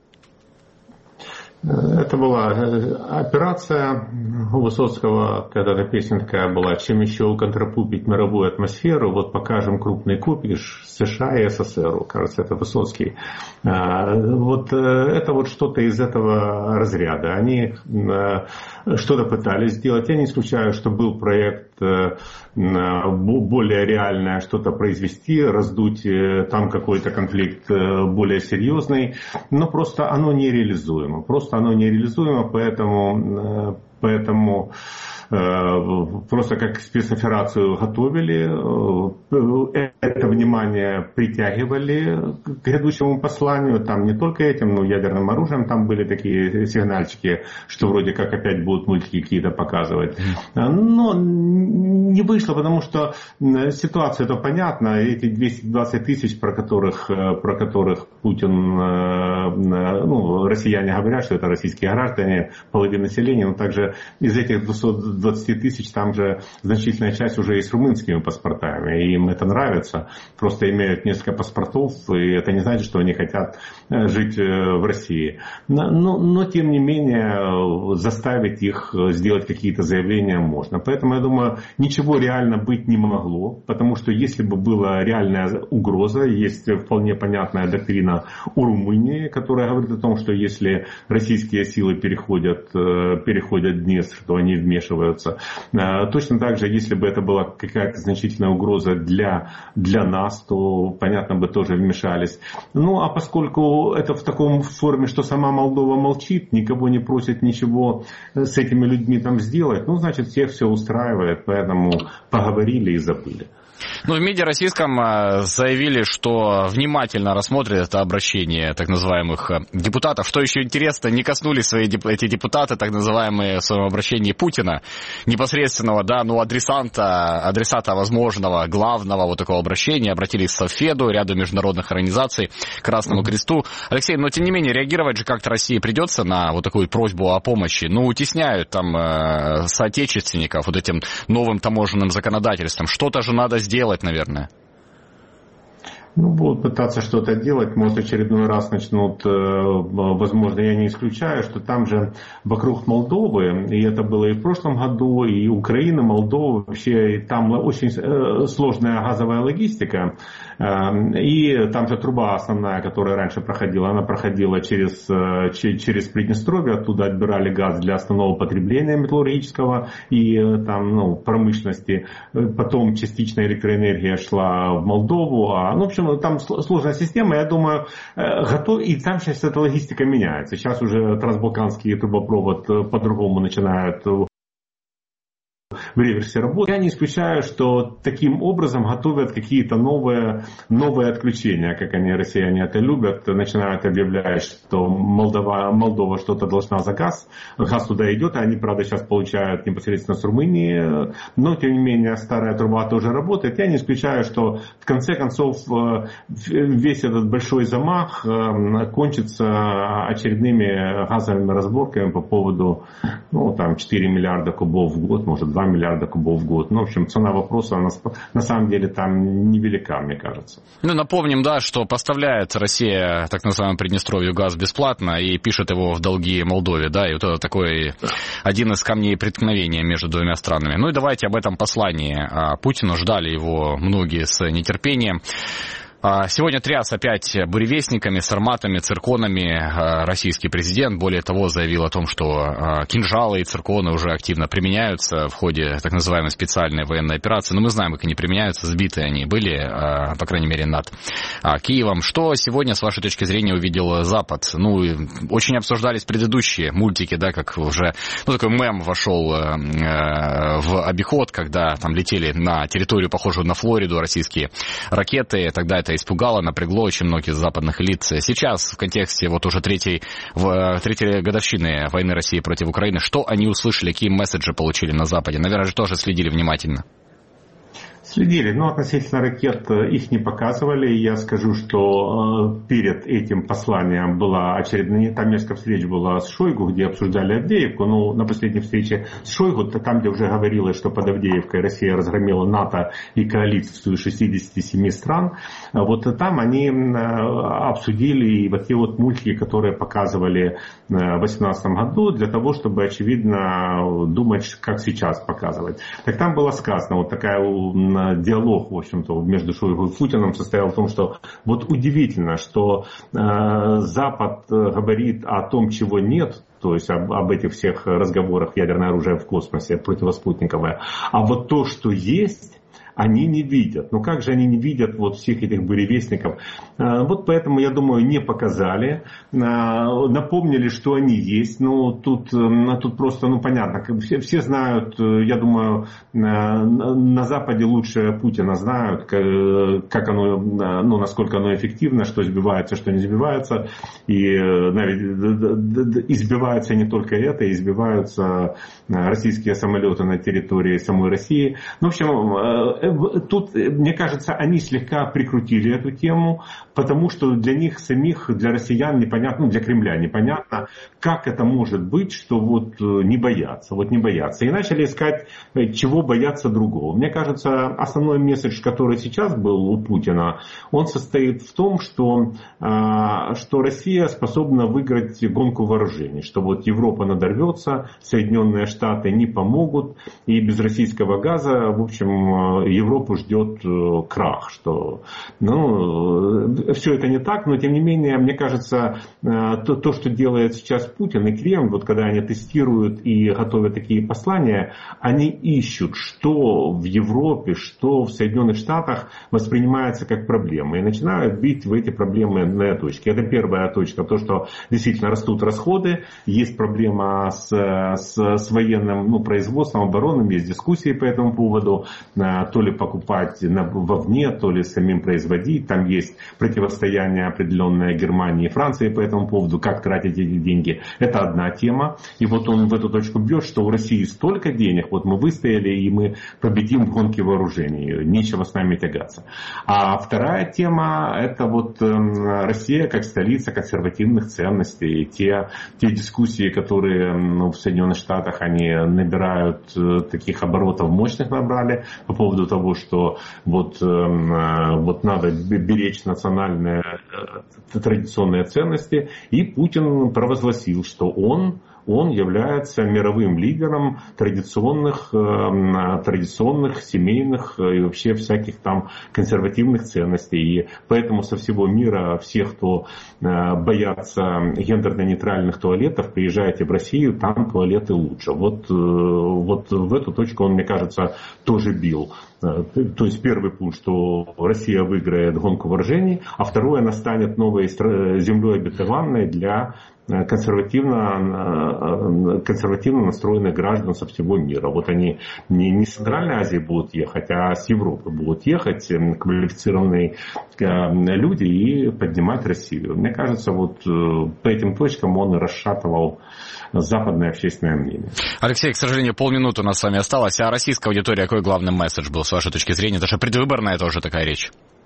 Это была операция у Высоцкого, когда-то песня такая была: чем еще контрапупить мировую атмосферу, вот покажем крупный купиш США и СССР. Кажется, это Высоцкий. Вот это вот что-то из этого разряда. Они что-то пытались сделать. Я не исключаю, что был проект более реальное что-то произвести, раздуть там какой-то конфликт более серьезный, но просто оно нереализуемо. Поэтому просто как спецоперацию готовили, это внимание притягивали к грядущему посланию, там не только этим, но ядерным оружием, там были такие сигнальчики, что вроде как опять будут мультики какие-то показывать. Но не вышло, потому что ситуация-то понятна, эти 220 тысяч, про которых Путин, россияне говорят, что это российские граждане, половина населения, но также из этих 220 тысяч там же значительная часть уже и с румынскими паспортами, и им это нравится, просто имеют несколько паспортов, и это не значит, что они хотят жить в России. Но тем не менее, заставить их сделать какие-то заявления можно. Поэтому, я думаю, ничего реально быть не могло, потому что если бы была реальная угроза, есть вполне понятная доктрина у Румынии, которая говорит о том, что если российские силы переходят Днестр, то они вмешиваются. Точно так же, если бы это была какая-то значительная угроза для нас, то, понятно, бы тоже вмешались. А поскольку это в таком форме, что сама Молдова молчит, никого не просит ничего с этими людьми там сделать, значит, всех все устраивает, поэтому поговорили и забыли. В МИДе российском заявили, что внимательно рассмотрят это обращение так называемых депутатов. Что еще интересно, не коснулись эти депутаты, так называемые, в своем обращении Путина, непосредственного, адресата возможного, главного вот такого обращения, обратились к Совфеду, ряду международных организаций, Красному Кресту. Алексей, но тем не менее, реагировать же как-то России придется на вот такую просьбу о помощи. Утесняют там соотечественников вот этим новым таможенным законодательством. Что-то же надо сделать, наверное. Будут пытаться что-то делать, может, очередной раз начнут, возможно, я не исключаю, что там же вокруг Молдовы, и это было и в прошлом году, и Украина, Молдова, вообще там очень сложная газовая логистика, и там же труба основная, которая раньше проходила, она проходила через Приднестровье, оттуда отбирали газ для основного потребления металлургического и там, промышленности, потом частично электроэнергия шла в Молдову, в общем, общем, там сложная система, я думаю, и там сейчас эта логистика меняется. Сейчас уже трансбалканский трубопровод по-другому начинает в реверсе работы. Я не исключаю, что таким образом готовят какие-то новые отключения, как они, россияне это любят, начинают объявлять, что Молдова что-то должна за газ туда идет, они, правда, сейчас получают непосредственно с Румынии, но, тем не менее, старая труба тоже работает. Я не исключаю, что в конце концов весь этот большой замах кончится очередными газовыми разборками по поводу, 4 миллиарда кубов в год, может, 2 миллиарда кубов в год. В общем, цена вопроса, она на самом деле там невелика, мне кажется. Напомним, что поставляет Россия так называемому Приднестровью газ бесплатно и пишет его в долги Молдове, и вот это такой один из камней преткновения между двумя странами. И давайте об этом послании Путину. Ждали его многие с нетерпением. Сегодня тряс опять буревестниками, сарматами, цирконами российский президент. Более того, заявил о том, что кинжалы и цирконы уже активно применяются в ходе так называемой специальной военной операции. Но мы знаем, как они применяются, сбиты они были, по крайней мере, над Киевом. Что сегодня, с вашей точки зрения, увидел Запад? Очень обсуждались предыдущие мультики, как уже такой мем вошел в обиход, когда там летели на территорию, похожую на Флориду, российские ракеты. Тогда это испугало, напрягло очень многих западных элит. Сейчас, в контексте уже третьей годовщины войны России против Украины, что они услышали, какие месседжи получили на Западе? Наверное, же тоже следили внимательно. Следили, но относительно ракет их не показывали. Я скажу, что перед этим посланием была очередная, там несколько встреч было с Шойгу, где обсуждали Авдеевку. На последней встрече с Шойгу, там, где уже говорилось, что под Авдеевкой Россия разгромила НАТО и коалицию 67 стран, там они обсудили и те мультики, которые показывали в 2018 году, для того, чтобы, очевидно, думать, как сейчас показывать. Так там было сказано, такая диалог, в общем-то, между Шойгу и Путиным состоял в том, что удивительно, что Запад говорит о том, чего нет, то есть об этих всех разговорах ядерное оружие в космосе, противоспутниковое, а то, что есть, они не видят. Как же они не видят всех этих буревестников? Поэтому, я думаю, не показали. Напомнили, что они есть. Тут просто, понятно. Все знают, я думаю, на Западе лучше Путина знают, как оно, насколько оно эффективно, что сбивается, что не сбивается. И избиваются не только это, избиваются российские самолеты на территории самой России. В общем, тут, мне кажется, они слегка прикрутили эту тему, потому что для них самих, для россиян непонятно, для Кремля непонятно, как это может быть, что не боятся, не боятся. И начали искать, чего бояться другого. Мне кажется, основной месседж, который сейчас был у Путина, он состоит в том, что Россия способна выиграть гонку вооружений, что Европа надорвется, Соединенные Штаты не помогут, и без российского газа, в общем, Европу ждет крах, что все это не так, но тем не менее, мне кажется, то, что делает сейчас Путин и Кремль, когда они тестируют и готовят такие послания, они ищут, что в Европе, что в Соединенных Штатах воспринимается как проблема, и начинают бить в эти проблемные точки. Это первая точка, то, что действительно растут расходы, есть проблема с военным производством, оборонным, есть дискуссии по этому поводу, то ли покупать вовне, то ли самим производить. Там есть противостояние определенное Германии и Франции по этому поводу, как тратить эти деньги. Это одна тема. И он в эту точку бьет, что у России столько денег, мы выстояли и мы победим в гонке вооружений. Нечего с нами тягаться. А вторая тема, это Россия как столица консервативных ценностей. Те дискуссии, которые в Соединенных Штатах, они набирают таких оборотов мощных набрали по поводу того, что надо беречь национальные традиционные ценности. И Путин провозгласил, что он является мировым лидером традиционных семейных и вообще всяких там консервативных ценностей. И поэтому со всего мира все, кто боятся гендерно-нейтральных туалетов, приезжайте в Россию, там туалеты лучше. В эту точку он, мне кажется, тоже бил. То есть первый пункт, что Россия выиграет гонку вооружений, а второе, она станет новой землей обетованной для консервативно настроенных граждан со всего мира. Вот они не с Центральной Азии будут ехать, а с Европы будут ехать квалифицированные люди и поднимать Россию. Мне кажется, вот по этим точкам он расшатывал западное общественное мнение. Алексей, к сожалению, полминуты у нас с вами осталось. А российская аудитория, какой главный месседж был, с вашей точки зрения? Это же предвыборная тоже такая речь.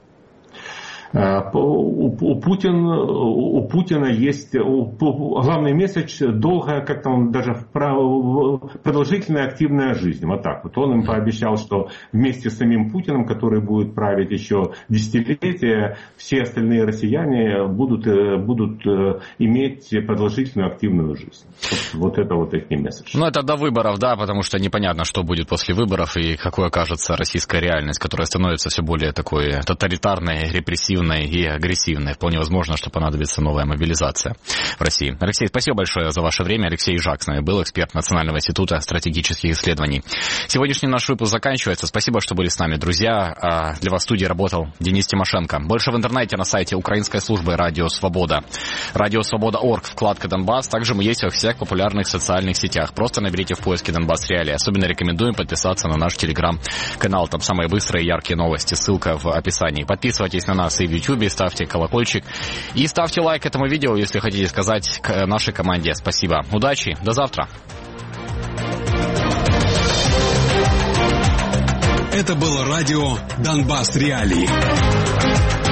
У Путина есть главный месседж долгая, как там даже продолжительная активная жизнь. Вот так вот. Он им пообещал, что вместе с самим Путиным, который будет править еще десятилетия, все остальные россияне будут иметь продолжительную активную жизнь. Вот это вот их месседж. Ну, это до выборов, да, потому что непонятно, что будет после выборов и какой окажется российская реальность, которая становится все более такой тоталитарной, репрессивной и агрессивной. Вполне возможно, что понадобится новая мобилизация в России. Алексей, спасибо большое за ваше время. Алексей Жак с нами был, эксперт Национального института стратегических исследований. Сегодняшний наш выпуск заканчивается. Спасибо, что были с нами, друзья. Для вас в студии работал Денис Тимошенко. Больше в интернете на сайте украинской службы Радио Свобода. Радио Свобода.орг, вкладка Донбасс. Также мы есть во всех популярных социальных сетях. Просто наберите в поиске Донбасс Реалии. Особенно рекомендуем подписаться на наш телеграм-канал. Там самые быстрые и яркие новости. Ссылка в описании. Подписывайтесь на нас и в YouTube, ставьте колокольчик и ставьте лайк этому видео, если хотите сказать к нашей команде спасибо. Удачи, до завтра. Это было радио «Донбасс Реалии».